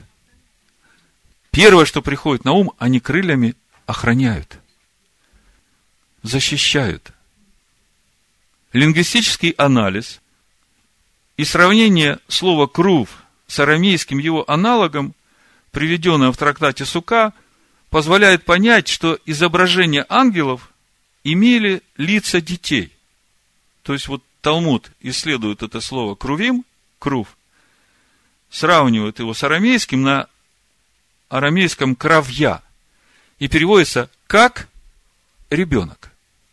Первое, что приходит на ум, они крыльями охраняют, защищают. Лингвистический анализ и сравнение слова «крув» с арамейским его аналогом, приведенное в трактате Сука, позволяет понять, что изображения ангелов имели лица детей. То есть, вот Талмуд исследует это слово «крувим», «крув», сравнивает его с арамейским на арамейском «кравья» и переводится как «ребенок».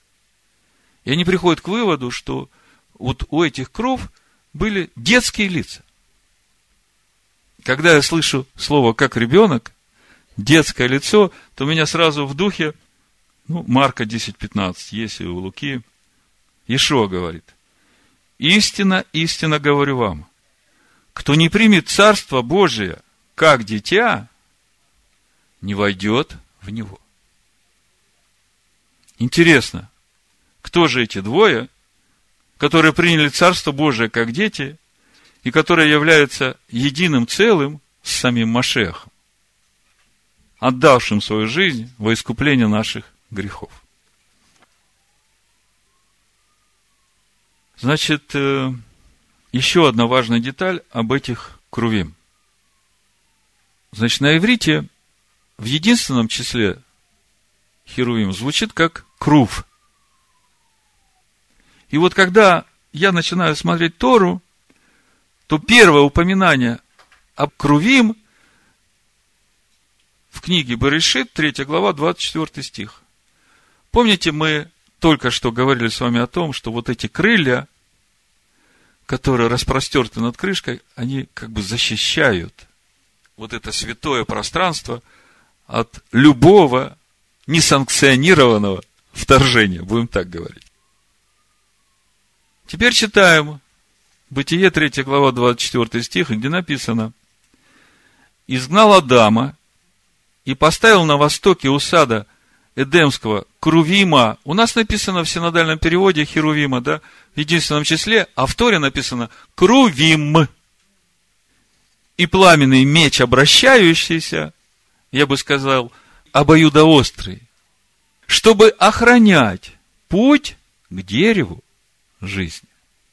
И они приходят к выводу, что вот у этих кров были детские лица. Когда я слышу слово «как ребенок», детское лицо, то у меня сразу в духе, ну, Марка десять пятнадцать, есть и у Луки, Иешуа говорит: «Истинно, истинно говорю вам, кто не примет Царство Божие как дитя, не войдет в него». Интересно, кто же эти двое, которые приняли Царство Божие как дети, и которые являются единым целым с самим Машиахом, отдавшим свою жизнь во искупление наших грехов? Значит, еще одна важная деталь об этих крувим. Значит, на иврите в единственном числе херувим звучит как крув. И вот когда я начинаю смотреть Тору, то первое упоминание об крувим в книге Берешит, третья глава, двадцать четвёртый стих. Помните, мы только что говорили с вами о том, что вот эти крылья, которые распростерты над крышкой, они как бы защищают вот это святое пространство от любого несанкционированного вторжение, будем так говорить. Теперь читаем Бытие, третья глава, двадцать четвёртый стих, где написано: «Изгнал Адама и поставил на востоке у сада Эдемского Крувима». У нас написано в синодальном переводе Херувима, да, в единственном числе, а в Торе написано Крувим. И пламенный меч, обращающийся, я бы сказал, обоюдоострый, чтобы охранять путь к дереву жизни.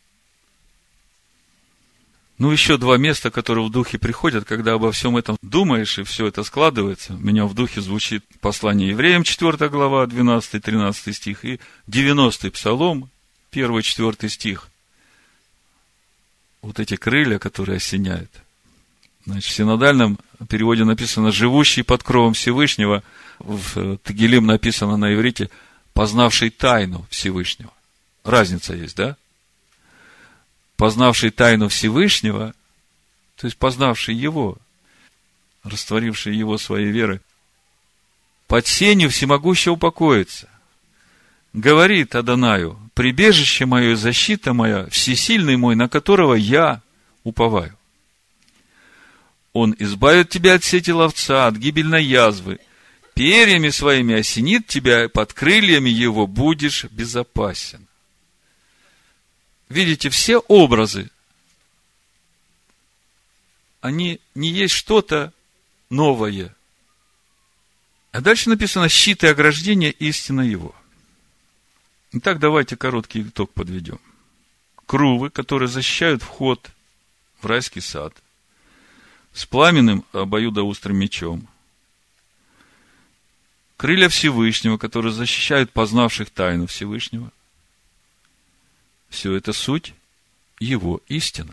Ну, еще два места, которые в духе приходят, когда обо всем этом думаешь, и все это складывается. У меня в духе звучит послание евреям, четвёртая глава, двенадцатый-тринадцатый стих, и девяностый псалом, первый-четвёртый стих. Вот эти крылья, которые осеняют. Значит, в синодальном переводе написано «живущий под кровом Всевышнего», в Тегилим написано на иврите «познавший тайну Всевышнего». Разница есть, да? Познавший тайну Всевышнего, то есть познавший Его, растворивший Его своей верой, под сенью всемогущего упокоится. Говорит Адонаю: прибежище мое и защита моя, всесильный мой, на которого я уповаю. Он избавит тебя от сети ловца, от гибельной язвы. Перьями своими осенит тебя, и под крыльями его будешь безопасен. Видите, все образы, они не есть что-то новое. А дальше написано: щит и ограждение истина его. Итак, давайте короткий итог подведем. Крувы, которые защищают вход в райский сад, с пламенным обоюдоострым мечом. Крылья Всевышнего, которые защищают познавших тайну Всевышнего. Все это суть Его истина.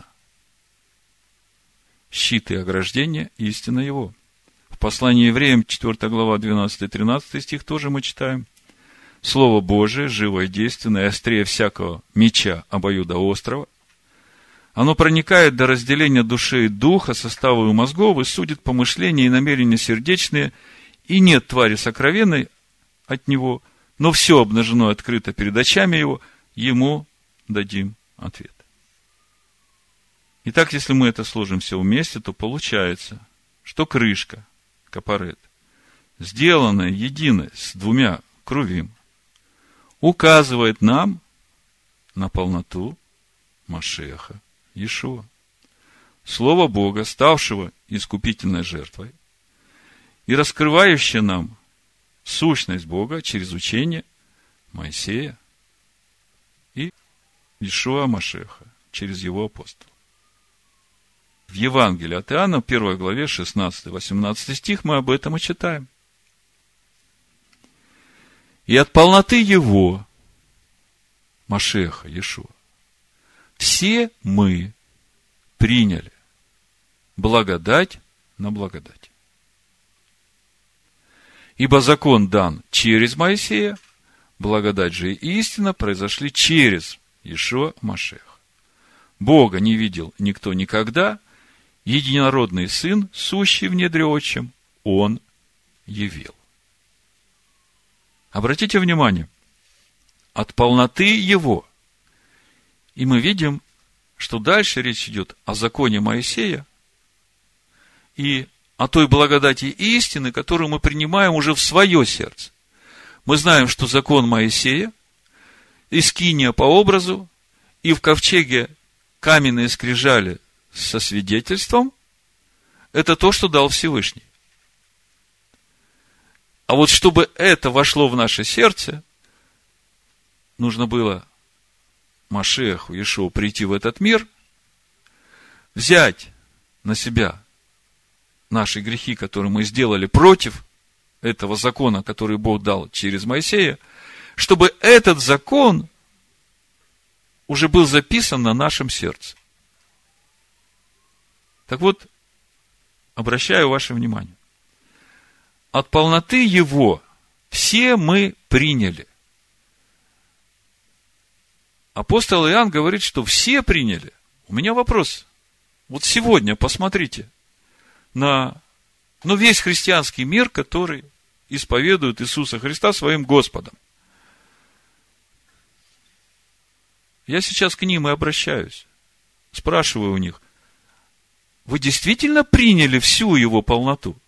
Щит и ограждение истина Его. В послании евреям, четвёртая глава, двенадцатый-тринадцатый стих тоже мы читаем: Слово Божие, живое, действенное, острее всякого меча обоюдоострого. Оно проникает до разделения души и духа, состава и мозгов, и судит помышления и намерения сердечные, и нет твари сокровенной от него, но все обнажено открыто перед очами его, ему дадим ответ. Итак, если мы это сложим все вместе, то получается, что крышка, капарет, сделанная единой с двумя крувим, указывает нам на полноту Машиаха Иешуа, Слово Бога, ставшего искупительной жертвой и раскрывающее нам сущность Бога через учение Моисея и Иешуа Машиаха через его апостола. В Евангелии от Иоанна, в первой главе, шестнадцатый-восемнадцатый стих, мы об этом и читаем. И от полноты его, Машиаха Иешуа, все мы приняли благодать на благодать. Ибо закон дан через Моисея, благодать же и истина произошли через Иешуа Машиаха. Бога не видел никто никогда, единородный Сын, сущий в недре Отчим, Он явил. Обратите внимание, от полноты Его. И мы видим, что дальше речь идет о законе Моисея и о той благодати и истины, которую мы принимаем уже в свое сердце. Мы знаем, что закон Моисея, и скиния по образу, и в ковчеге каменные скрижали со свидетельством, это то, что дал Всевышний. А вот чтобы это вошло в наше сердце, нужно было Машиаху Иешуа прийти в этот мир, взять на себя наши грехи, которые мы сделали против этого закона, который Бог дал через Моисея, чтобы этот закон уже был записан на нашем сердце. Так вот, обращаю ваше внимание. От полноты Его все мы приняли. Апостол Иоанн говорит, что все приняли. У меня вопрос. Вот сегодня посмотрите на ну, весь христианский мир, который исповедует Иисуса Христа своим Господом. Я сейчас к ним и обращаюсь. Спрашиваю у них: вы действительно приняли всю его полноту?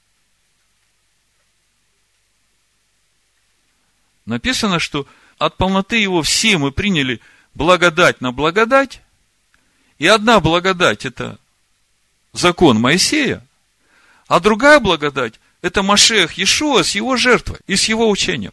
Написано, что от полноты его все мы приняли благодать на благодать. И одна благодать – это закон Моисея, а другая благодать – это Машиах Иешуа с его жертвой и с его учением.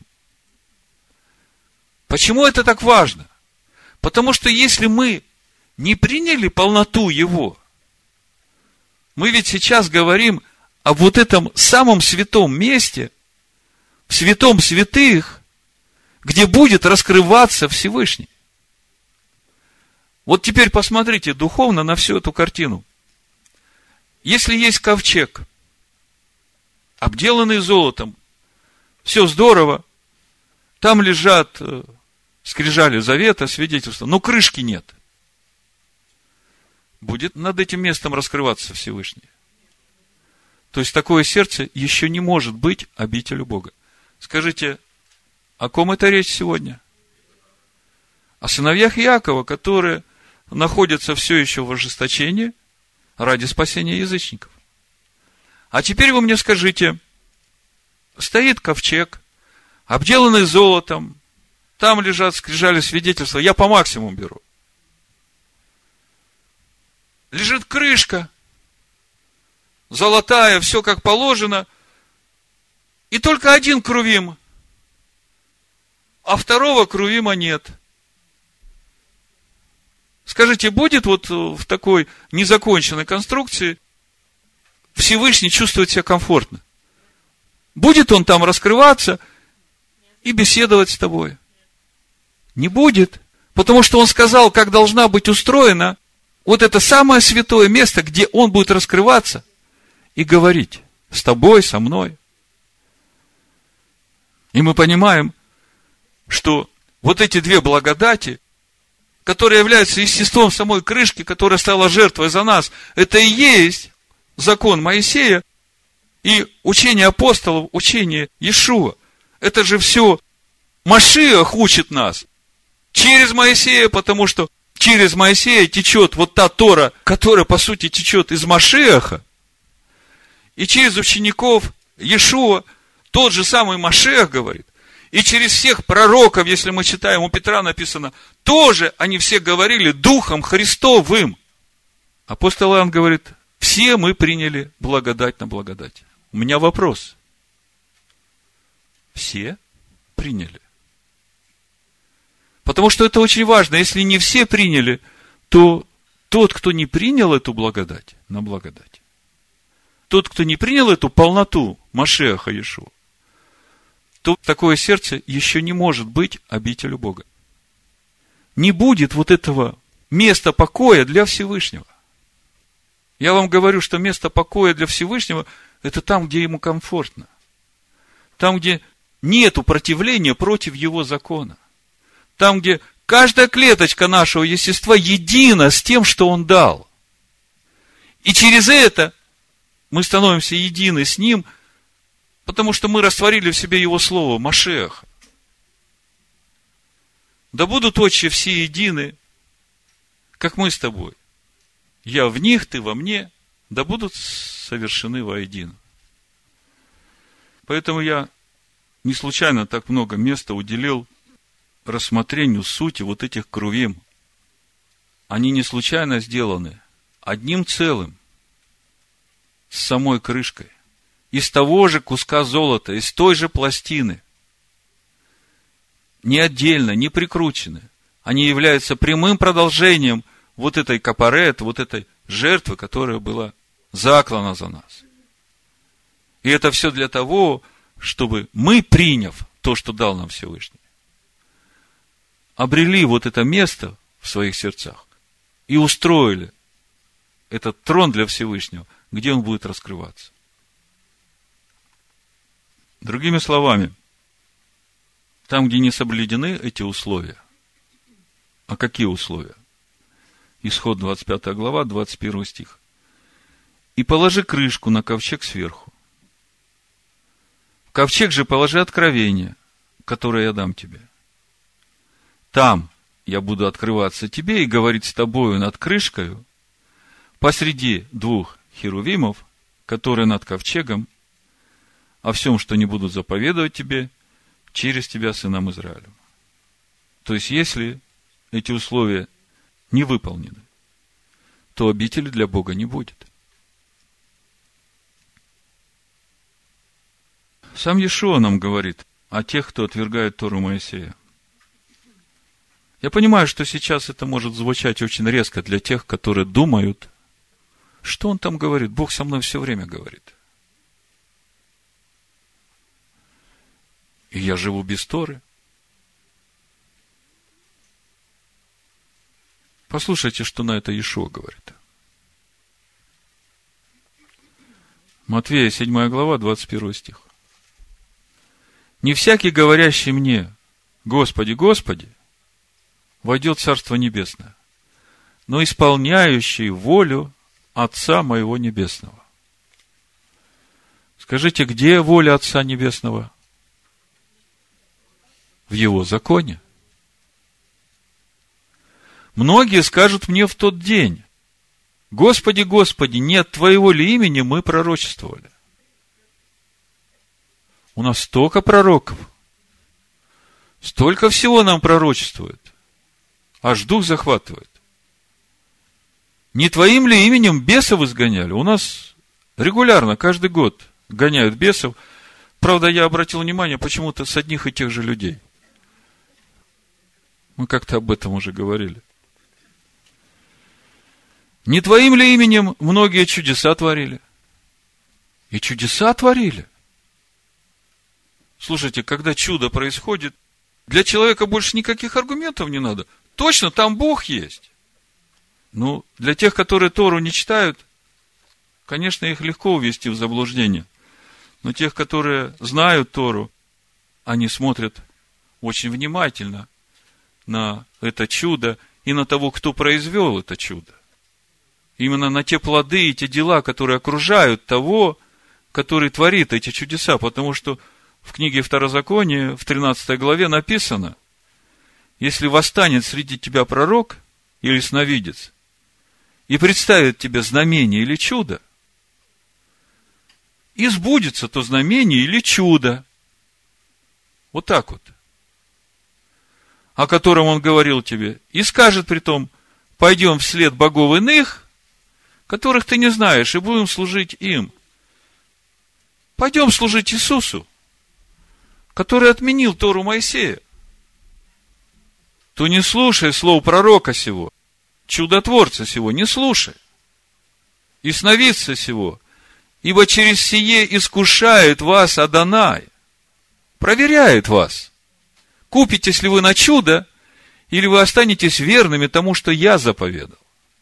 Почему это так важно? Потому что если мы не приняли полноту его, мы ведь сейчас говорим о вот этом самом святом месте, в святом святых, где будет раскрываться Всевышний. Вот теперь посмотрите духовно на всю эту картину. Если есть ковчег, обделанный золотом, все здорово, там лежат скрижали завета, свидетельства, но крышки нет. Будет над этим местом раскрываться Всевышний. То есть такое сердце еще не может быть обителью Бога. Скажите, о ком это речь сегодня? О сыновьях Иакова, которые находятся все еще в ожесточении ради спасения язычников. А теперь вы мне скажите, стоит ковчег, обделанный золотом, там лежат скрижали свидетельства, я по максимуму беру. Лежит крышка, золотая, все как положено, и только один крувим, а второго крувима нет. Скажите, будет вот в такой незаконченной конструкции Всевышний чувствовать себя комфортно? Будет он там раскрываться и беседовать с тобой? Не будет, потому что он сказал, как должна быть устроена вот это самое святое место, где он будет раскрываться и говорить с тобой, со мной. И мы понимаем, что вот эти две благодати, которые являются естеством самой крышки, которая стала жертвой за нас, это и есть закон Моисея и учение апостолов, учение Иешуа. Это же все Машиах учит нас через Моисея, потому что через Моисея течет вот та Тора, которая, по сути, течет из Машиаха, и через учеников Иешуа тот же самый Машиах говорит. И через всех пророков, если мы читаем, у Петра написано, тоже они все говорили Духом Христовым. Апостол Иоанн говорит, все мы приняли благодать на благодать. У меня вопрос. Все приняли? Потому что это очень важно. Если не все приняли, то тот, кто не принял эту благодать, на благодать, тот, кто не принял эту полноту Машиаха Иешуа, то такое сердце еще не может быть обителью Бога. Не будет вот этого места покоя для Всевышнего. Я вам говорю, что место покоя для Всевышнего – это там, где ему комфортно. Там, где нету противления против его закона. Там, где каждая клеточка нашего естества едина с тем, что он дал. И через это мы становимся едины с ним, потому что мы растворили в себе его слово, Машиах. Да будут, Отче, все едины, как мы с тобой. Я в них, ты во мне, да будут совершены воедино. Поэтому я не случайно так много места уделил рассмотрению сути вот этих крувим. Они не случайно сделаны одним целым, с самой крышкой, из того же куска золота, из той же пластины. Не отдельно, не прикручены. Они являются прямым продолжением вот этой капарет, вот этой жертвы, которая была заклана за нас. И это все для того, чтобы мы, приняв то, что дал нам Всевышний, обрели вот это место в своих сердцах и устроили этот трон для Всевышнего, где он будет раскрываться. Другими словами, там, где не соблюдены эти условия, а какие условия? Исход двадцать пятая глава, двадцать первый стих. И положи крышку на ковчег сверху. В ковчег же положи откровение, которое я дам тебе. Там я буду открываться тебе и говорить с тобою над крышкою посреди двух херувимов, которые над ковчегом, о всем, что не буду заповедовать тебе, через тебя, сынам Израилю. То есть, если эти условия не выполнены, то обители для Бога не будет. Сам Иешуа нам говорит о тех, кто отвергает Тору Моисея. Я понимаю, что сейчас это может звучать очень резко для тех, которые думают, что он там говорит. Бог со мной все время говорит. И я живу без Торы. Послушайте, что на это Иешуа говорит. Матфея, седьмая глава, двадцать первый стих. «Не всякий, говорящий мне, Господи, Господи, войдет в Царство Небесное, но исполняющий волю Отца моего Небесного». Скажите, где воля Отца Небесного? В Его законе. Многие скажут мне в тот день: Господи, Господи, нет Твоего ли имени мы пророчествовали? У нас столько пророков, столько всего нам пророчествует, аж дух захватывает. Не Твоим ли именем бесов изгоняли? У нас регулярно, каждый год гоняют бесов. Правда, я обратил внимание, почему-то с одних и тех же людей. Мы как-то об этом уже говорили. Не Твоим ли именем многие чудеса творили? И чудеса творили. Слушайте, когда чудо происходит, для человека больше никаких аргументов не надо. Точно, там Бог есть. Ну, для тех, которые Тору не читают, конечно, их легко увести в заблуждение. Но тех, которые знают Тору, они смотрят очень внимательно на это чудо и на того, кто произвел это чудо. Именно на те плоды и те дела, которые окружают того, который творит эти чудеса. Потому что в книге Второзакония, в тринадцатой главе написано: если восстанет среди тебя пророк или сновидец и представит тебе знамение или чудо, и сбудется то знамение или чудо. Вот так вот. О котором он говорил тебе. И скажет при том: пойдем вслед богов иных, которых ты не знаешь, и будем служить им. Пойдем служить Иисусу, который отменил Тору Моисея. То не слушай слов пророка сего, чудотворца сего, не слушай. И сновидца сего, ибо через сие искушает вас Адонай, проверяет вас. Купитесь ли вы на чудо, или вы останетесь верными тому, что я заповедал?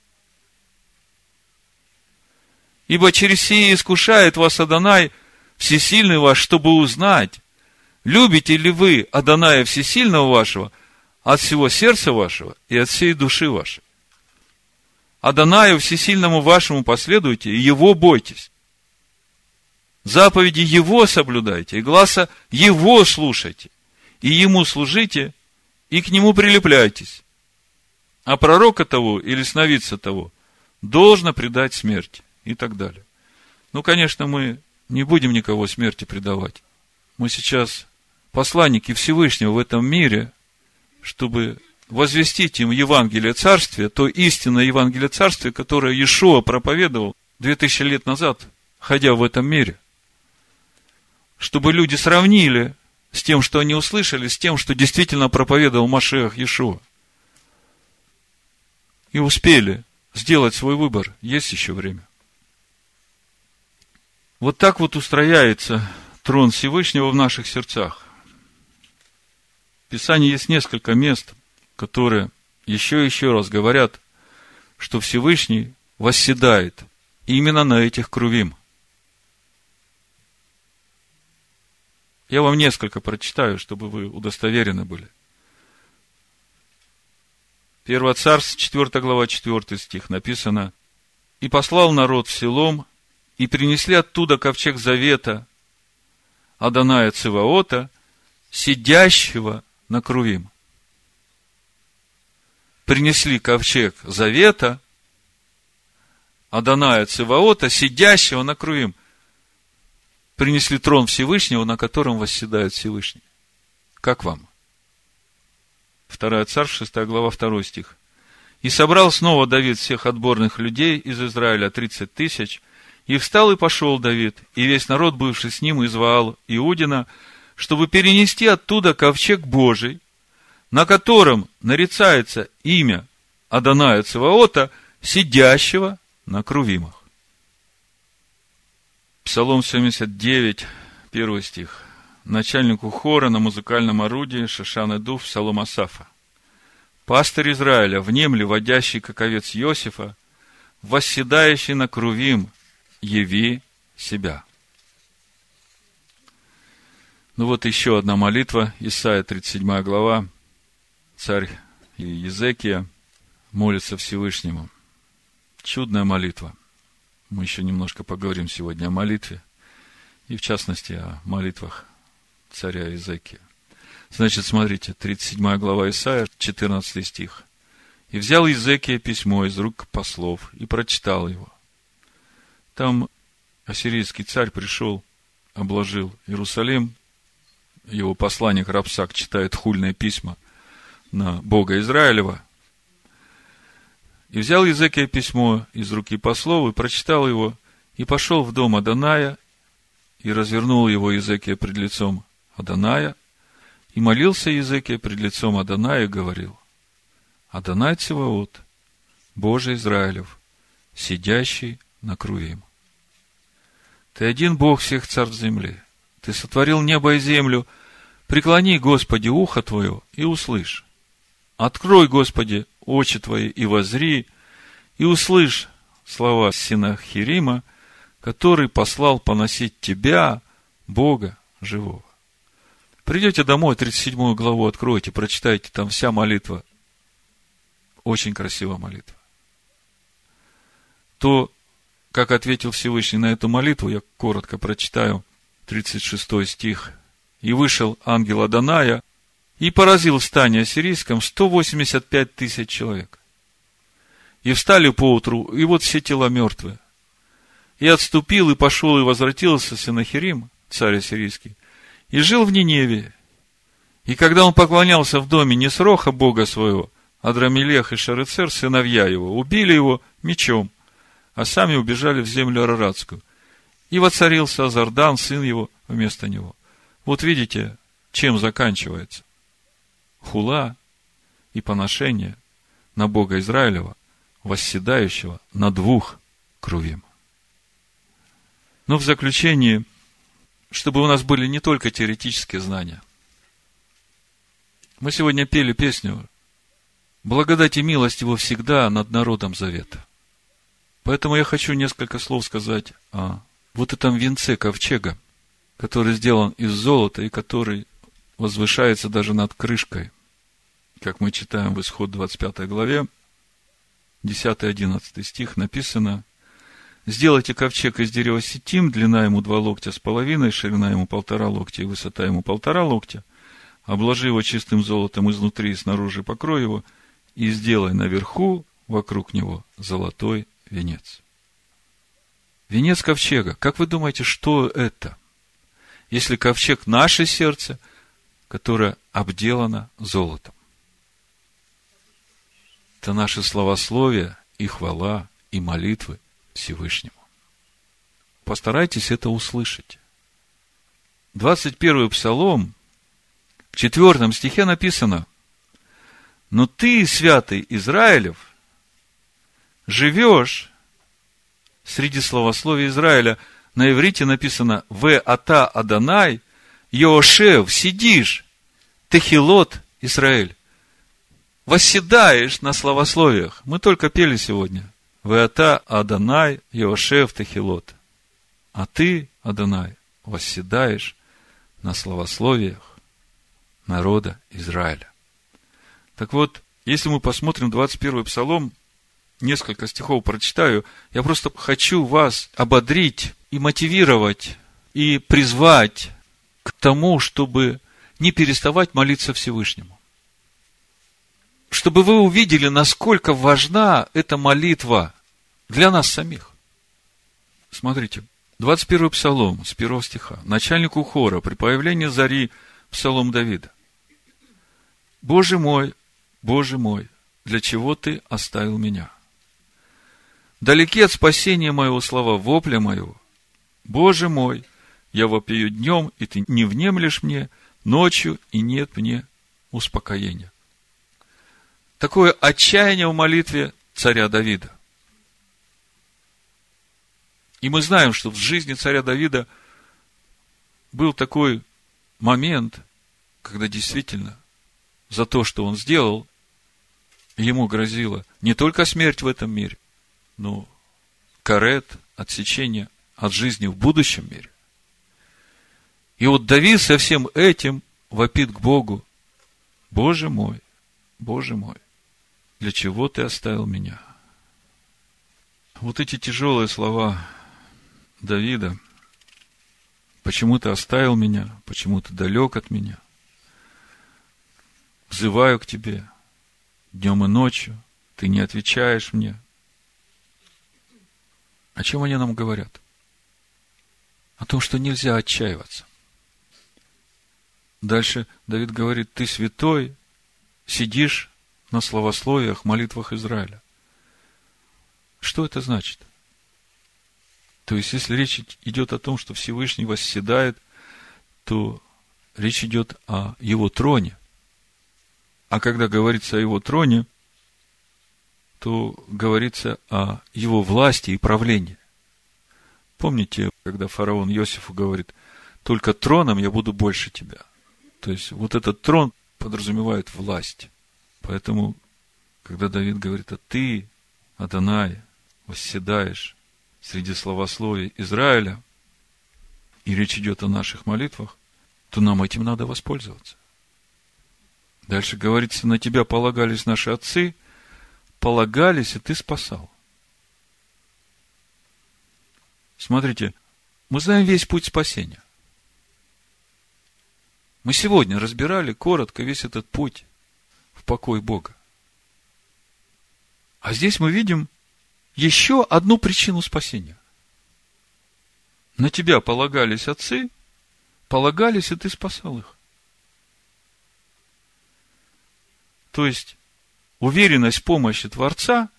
Ибо через сие искушает вас Адонай, всесильный ваш, чтобы узнать, любите ли вы Адоная всесильного вашего от всего сердца вашего и от всей души вашей. Адонаю всесильному вашему последуйте, и Его бойтесь. Заповеди Его соблюдайте, и гласа Его слушайте, и Ему служите, и к Нему прилепляйтесь. А пророка того или сновидца того должно предать смерти, и так далее. Ну, конечно, мы не будем никого смерти предавать. Мы сейчас посланники Всевышнего в этом мире, чтобы возвестить им Евангелие Царствия, то истинное Евангелие Царствия, которое Иешуа проповедовал две тысячи лет назад, ходя в этом мире. Чтобы люди сравнили с тем, что они услышали, с тем, что действительно проповедовал Машиах Иешуа. И успели сделать свой выбор. Есть еще время. Вот так вот устрояется трон Всевышнего в наших сердцах. В Писании есть несколько мест, которые еще и еще раз говорят, что Всевышний восседает именно на этих крувим. Я вам несколько прочитаю, чтобы вы удостоверены были. Первое Царств, четвёртая глава, четвёртый стих, написано: «И послал народ в Силом, и принесли оттуда ковчег завета Адоная Циваота, сидящего на крувим». принесли ковчег завета, Адоная Цеваота, сидящего на Крувим. Принесли трон Всевышнего, на котором восседает Всевышний. Как вам? Вторая Царств, шестая глава, второй стих. «И собрал снова Давид всех отборных людей из Израиля, тридцать тысяч, и встал и пошел Давид, и весь народ, бывший с ним, из Ваал Иудина, чтобы перенести оттуда ковчег Божий, на котором нарицается имя Адоная Цеваота, сидящего на Крувимах». Псалом семьдесят девять, первый стих. Начальнику хора на музыкальном орудии Шишан Эдув, псалом Асафа. «Пастырь Израиля, внемли водящий, как овец Иосифа, восседающий на Крувим, яви себя». Ну вот еще одна молитва, Исайя, тридцать седьмая глава. Царь Иезекия молится Всевышнему. Чудная молитва. Мы еще немножко поговорим сегодня о молитве, и в частности о молитвах царя Иезекия. Значит, смотрите, тридцать седьмая глава Исайя, четырнадцатый стих. «И взял Иезекия письмо из рук послов и прочитал его». Там ассирийский царь пришел, обложил Иерусалим, его посланник Рапсак читает хульные письма на Бога Израилева. «И взял Иезекия письмо из руки послов и прочитал его, и пошел в дом Адоная, и развернул его Иезекия пред лицом Адоная, и молился Иезекия пред лицом Адоная и говорил: Адонай Цеваот, Боже Израилев, сидящий на Крувим. Ты один Бог всех царств земли. Ты сотворил небо и землю. Преклони, Господи, ухо Твое и услышь. Открой, Господи, очи Твои и воззри, и услышь слова Синахирима, который послал поносить Тебя, Бога живого». Придете домой, тридцать седьмую главу откройте, прочитайте, там вся молитва. Очень красивая молитва. То, как ответил Всевышний на эту молитву, я коротко прочитаю, тридцать шестой стих. «И вышел ангел Адоная, и поразил в стане ассирийском сто восемьдесят пять тысяч человек. И встали поутру, и вот все тела мертвые. И отступил, и пошел, и возвратился Синахирим, царь ассирийский, и жил в Ниневии. И когда он поклонялся в доме Несроха, бога своего, Адрамелех и Шарецер, сыновья его, убили его мечом, а сами убежали в землю Араратскую. И воцарился Азардан, сын его, вместо него». Вот видите, чем заканчивается хула и поношение на Бога Израилева, восседающего на двух Крувим. Но в заключение, чтобы у нас были не только теоретические знания. Мы сегодня пели песню «Благодать и милость его всегда над народом завета». Поэтому я хочу несколько слов сказать о вот этом венце ковчега, который сделан из золота и который возвышается даже над крышкой. Как мы читаем в Исход двадцать пятой главе, десятый-одиннадцатый стих, написано: «Сделайте ковчег из дерева ситим, длина ему два локтя с половиной, ширина ему полтора локтя и высота ему полтора локтя. Обложи его чистым золотом изнутри и снаружи, покрой его, и сделай наверху вокруг него золотой венец». Венец ковчега. Как вы думаете, что это? Если ковчег — наше сердце, которое обделано золотом. Это наше словословие и хвала, и молитвы Всевышнему. Постарайтесь это услышать. двадцать первый псалом, в четвертом стихе написано: «Но ты, святый Израилев, живешь среди словословия Израиля». На иврите написано «Ве ата Адонай Йошев», сидишь, Техилот Израиль. Восседаешь на словословиях. Мы только пели сегодня. «Ве ата Адонай Йошев Техилот». А ты, Адонай, восседаешь на словословиях народа Израиля. Так вот, если мы посмотрим двадцать первый псалом, несколько стихов прочитаю, я просто хочу вас ободрить и мотивировать, и призвать к тому, чтобы не переставать молиться Всевышнему. чтобы вы увидели, насколько важна эта молитва для нас самих. Смотрите, двадцать первый псалом с первого стиха. Начальнику хора при появлении зари псалом Давида. Боже мой, Боже мой, для чего ты оставил меня? Далеки от спасения моего слова вопля моего. Боже мой, я вопию днем, и ты не внемлешь мне, ночью, и нет мне успокоения. Такое отчаяние в молитве царя Давида. И мы знаем, что в жизни царя Давида был такой момент, когда действительно за то, что он сделал, ему грозила не только смерть в этом мире, но карет, отсечение от жизни в будущем мире. И вот Давид со всем этим вопит к Богу: Боже мой, Боже мой, для чего ты оставил меня? Вот эти тяжелые слова Давида: почему ты оставил меня, почему ты далек от меня, взываю к тебе днем и ночью, ты не отвечаешь мне. О чем они нам говорят? О том, что нельзя отчаиваться. Дальше Давид говорит: ты святой, сидишь на славословиях, молитвах Израиля. Что это значит? То есть, если речь идет о том, что Всевышний восседает, то речь идет о его троне. А когда говорится о его троне, то говорится о его власти и правлении. Помните, когда фараон Иосифу говорит: только троном я буду больше тебя. То есть, вот этот трон подразумевает власть. Поэтому, когда Давид говорит: а ты, Адонай, восседаешь среди славословий Израиля, и речь идет о наших молитвах, то нам этим надо воспользоваться. Дальше говорится: на тебя полагались наши отцы, полагались, и ты спасал. Смотрите, мы знаем весь путь спасения. Мы сегодня разбирали коротко весь этот путь в покой Бога. А здесь мы видим еще одну причину спасения. На тебя полагались отцы, полагались, и ты спасал их. То есть, уверенность в помощи Творца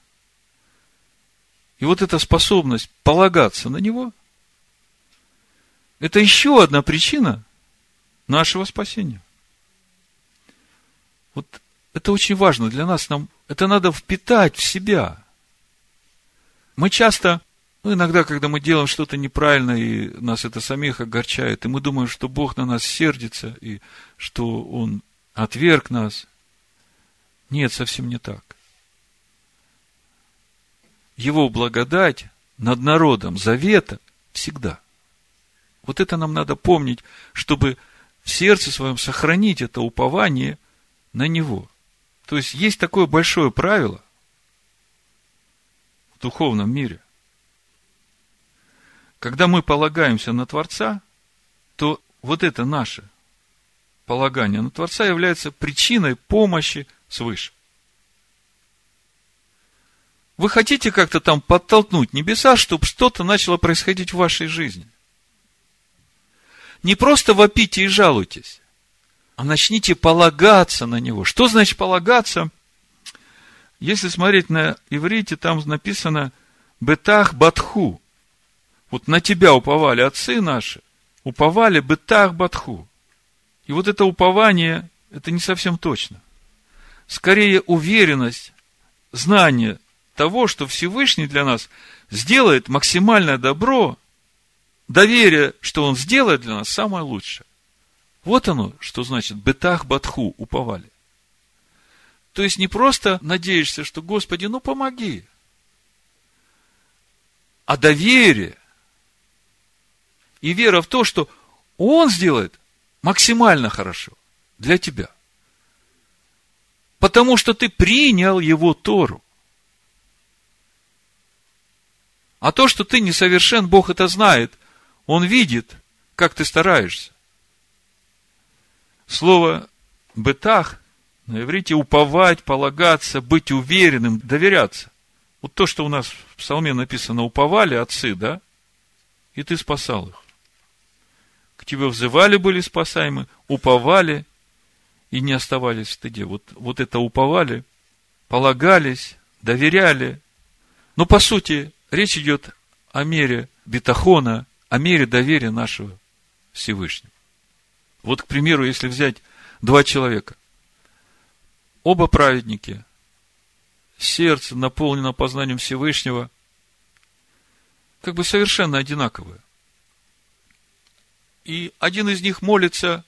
и вот эта способность полагаться на Него — это еще одна причина нашего спасения. Вот это очень важно для нас. Нам это надо впитать в себя. Мы часто, ну, иногда, когда мы делаем что-то неправильно, и нас это самих огорчает, и мы думаем, что Бог на нас сердится, и что Он отверг нас. Нет, совсем не так. Его благодать над народом завета всегда. Вот это нам надо помнить, чтобы в сердце своем сохранить это упование на Него. То есть, есть такое большое правило в духовном мире. Когда мы полагаемся на Творца, то вот это наше полагание на Творца является причиной помощи свыше. Вы хотите как-то там подтолкнуть небеса, чтобы что-то начало происходить в вашей жизни? Не просто вопите и жалуйтесь, а начните полагаться на Него. Что значит полагаться? Если смотреть на иврите, там написано «бетах батху». Вот на тебя уповали отцы наши, уповали «бетах батху». И вот это упование, это не совсем точно. Скорее уверенность, знание того, что Всевышний для нас сделает максимальное добро, доверие, что Он сделает для нас самое лучшее. Вот оно, что значит «бетах батху», уповали. То есть, не просто надеешься, что Господи, ну помоги, а доверие и вера в то, что Он сделает максимально хорошо для тебя. Потому что ты принял Его Тору. А то, что ты несовершен, Бог это знает. Он видит, как ты стараешься. Слово «бетах» На иврите уповать, полагаться, быть уверенным, доверяться. Вот то, что у нас в псалме написано, уповали отцы, да? И ты спасал их. К тебе взывали, были спасаемы, уповали и не оставались в стыде. Вот, вот это уповали, полагались, доверяли. Но по сути речь идет о мере битахона, о мере доверия нашего Всевышнего. Вот, к примеру, если взять два человека, оба праведники, сердце наполнено познанием Всевышнего, как бы совершенно одинаковые. И один из них молится.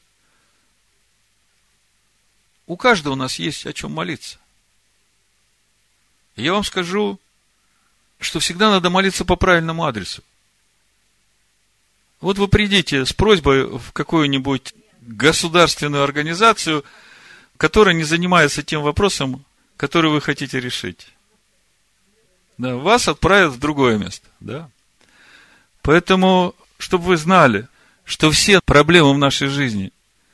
У каждого у нас есть о чем молиться. И я вам скажу, что всегда надо молиться по правильному адресу. Вот вы придите с просьбой в какую-нибудь государственную организацию, которая не занимается тем вопросом, который вы хотите решить. Да, вас отправят в другое место. Да? Поэтому, чтобы вы знали, что все проблемы в нашей жизни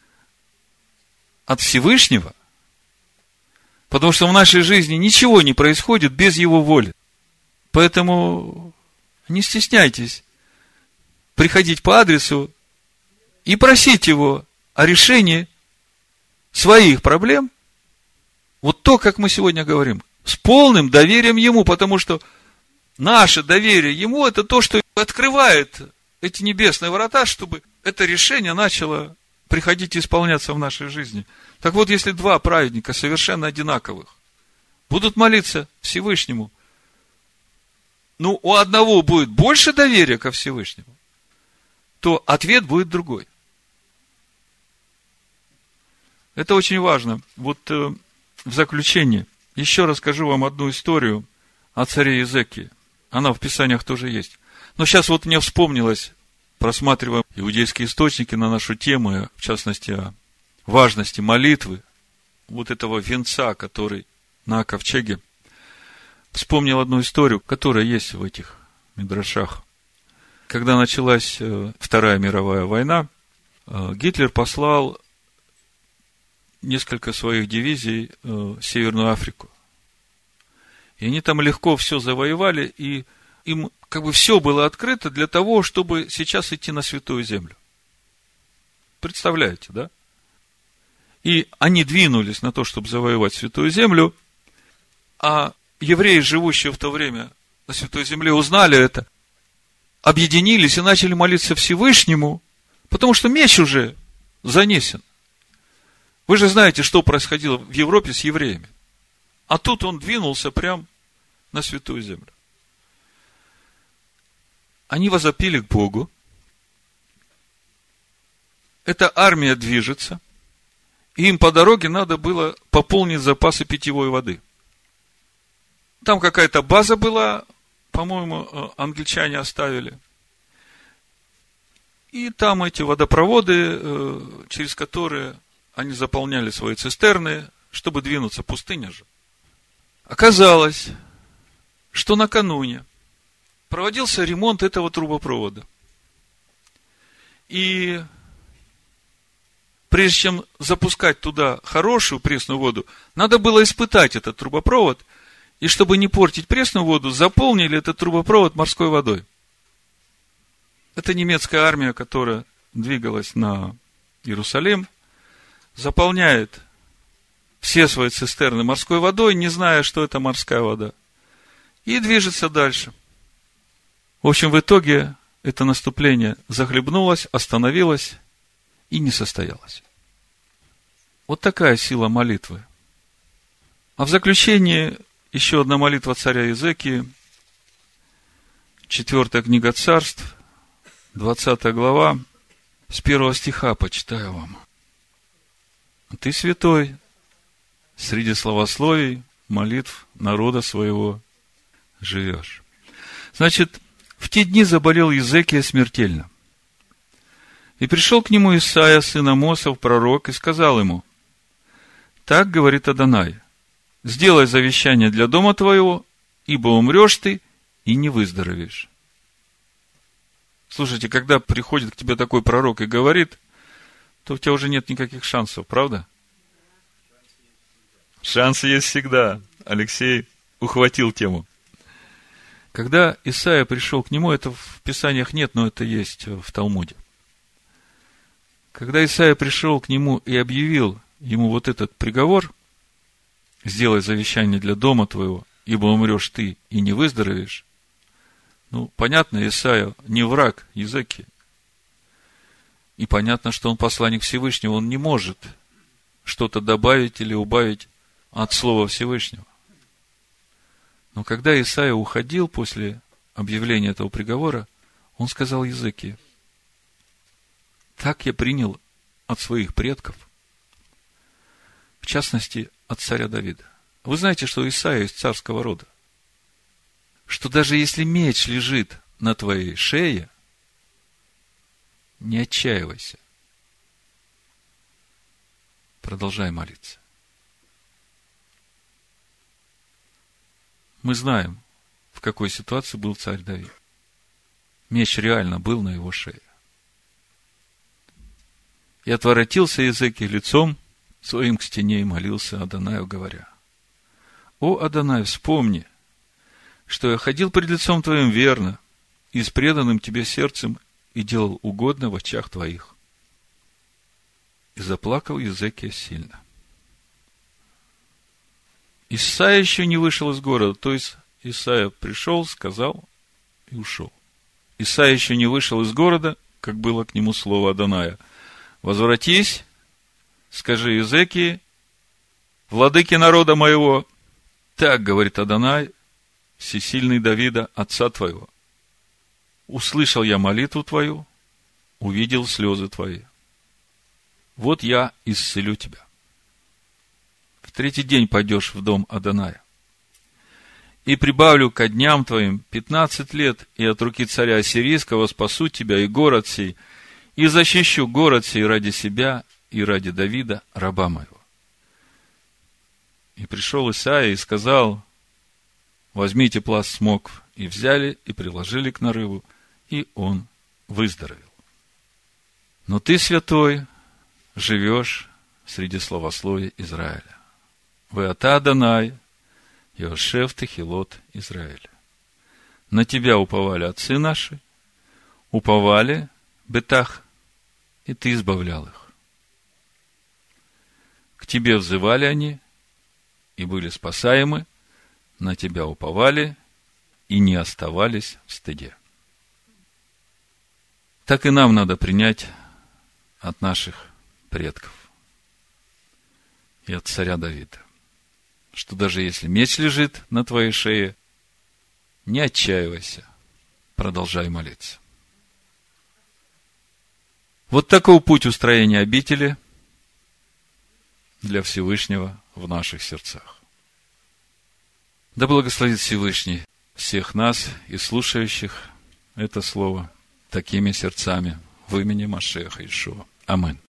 от Всевышнего, потому что в нашей жизни ничего не происходит без Его воли. Поэтому не стесняйтесь приходить по адресу и просить Его о решении своих проблем. Вот то, как мы сегодня говорим, с полным доверием Ему, потому что наше доверие Ему – это то, что открывает эти небесные врата, чтобы это решение начало приходить и исполняться в нашей жизни. Так вот, если два праведника совершенно одинаковых будут молиться Всевышнему, ну, у одного будет больше доверия ко Всевышнему, то ответ будет другой. Это очень важно. Вот э, в заключение еще расскажу вам одну историю о царе Иезекии. Она в Писаниях тоже есть. Но сейчас вот мне вспомнилось, просматривая иудейские источники на нашу тему, в частности, о важности молитвы, вот этого венца, который на ковчеге, вспомнил одну историю, которая есть в этих мидрашах. Когда началась Вторая мировая война, Гитлер послал несколько своих дивизий в Северную Африку. И они там легко все завоевали, и им как бы все было открыто для того, чтобы сейчас идти на Святую Землю. Представляете, да? И они двинулись на то, чтобы завоевать Святую Землю, а евреи, живущие в то время на Святой Земле, узнали это, объединились и начали молиться Всевышнему, потому что меч уже занесен. Вы же знаете, что происходило в Европе с евреями. А тут он двинулся прямо на Святую Землю. Они возопили к Богу. Эта армия движется. И им по дороге надо было пополнить запасы питьевой воды. Там какая-то база была, по-моему, англичане оставили. И там эти водопроводы, через которые они заполняли свои цистерны, чтобы двинуться, пустыня же. Оказалось, что накануне проводился ремонт этого трубопровода. И прежде чем запускать туда хорошую пресную воду, надо было испытать этот трубопровод, и чтобы не портить пресную воду, заполнили этот трубопровод морской водой. Это немецкая армия, которая двигалась на Иерусалим, заполняет все свои цистерны морской водой, не зная, что это морская вода, и движется дальше. В общем, в итоге это наступление захлебнулось, остановилось и не состоялось. Вот такая сила молитвы. А в заключение еще одна молитва царя Иезекии, четвертая книга Царств, двадцатая глава, с первого стиха почитаю вам. Ты святой среди славословий, молитв народа своего живешь. Значит, в те дни заболел Иезекия смертельно. И пришел к нему Исаия, сын Амосов, пророк, и сказал ему: так говорит Адонай: сделай завещание для дома твоего, ибо умрешь ты и не выздоровеешь. Слушайте, когда приходит к тебе такой пророк и говорит, то у тебя уже нет никаких шансов, правда? Шанс есть всегда. Алексей ухватил тему. Когда Исаия пришел к нему, это в Писаниях нет, но это есть в Талмуде. Когда Исаия пришел к нему и объявил ему вот этот приговор: сделай завещание для дома твоего, ибо умрешь ты и не выздоровеешь. Ну, понятно, Исаия не враг Иезекии. И понятно, что он посланник Всевышнего, он не может что-то добавить или убавить от слова Всевышнего. Но когда Исаия уходил после объявления этого приговора, он сказал Иезекии: так я принял от своих предков, в частности, от царя Давида. Вы знаете, что Исаия из царского рода, что даже если меч лежит на твоей шее, не отчаивайся. Продолжай молиться. Мы знаем, в какой ситуации был царь Давид. Меч реально был на его шее. И отворотился Иезекия лицом своим к стене и молился Адонаю, говоря: «О, Адонай, вспомни, что я ходил пред лицом твоим верно и с преданным тебе сердцем и делал угодно в очах твоих». И заплакал Иезекия сильно. Исаия еще не вышел из города, то есть Исаия пришел, сказал и ушел. Исаия еще не вышел из города, как было к нему слово Адоная: возвратись, скажи Иезекии, владыке народа моего, так говорит Адонай, всесильный Давида, отца твоего: услышал я молитву твою, увидел слезы твои. Вот я исцелю тебя. В третий день пойдешь в дом Адоная. И прибавлю ко дням твоим пятнадцать лет, и от руки царя ассирийского спасу тебя и город сей, и защищу город сей ради себя и ради Давида, раба моего. И пришел Исаия и сказал: возьмите пласт смокв. И взяли, и приложили к нарыву, и он выздоровел. Но ты, святой, живешь среди словословия Израиля. Вы ата Адонай, Йошев Техилот Израиля. На тебя уповали отцы наши, уповали Бетах, и ты избавлял их. К тебе взывали они, и были спасаемы, на тебя уповали, и не оставались в стыде. Так и нам надо принять от наших предков и от царя Давида, что даже если меч лежит на твоей шее, не отчаивайся, продолжай молиться. Вот такой путь устроения обители для Всевышнего в наших сердцах. Да благословит Всевышний всех нас и слушающих это слово такими сердцами в имени Машиаха Иешуа. Аминь.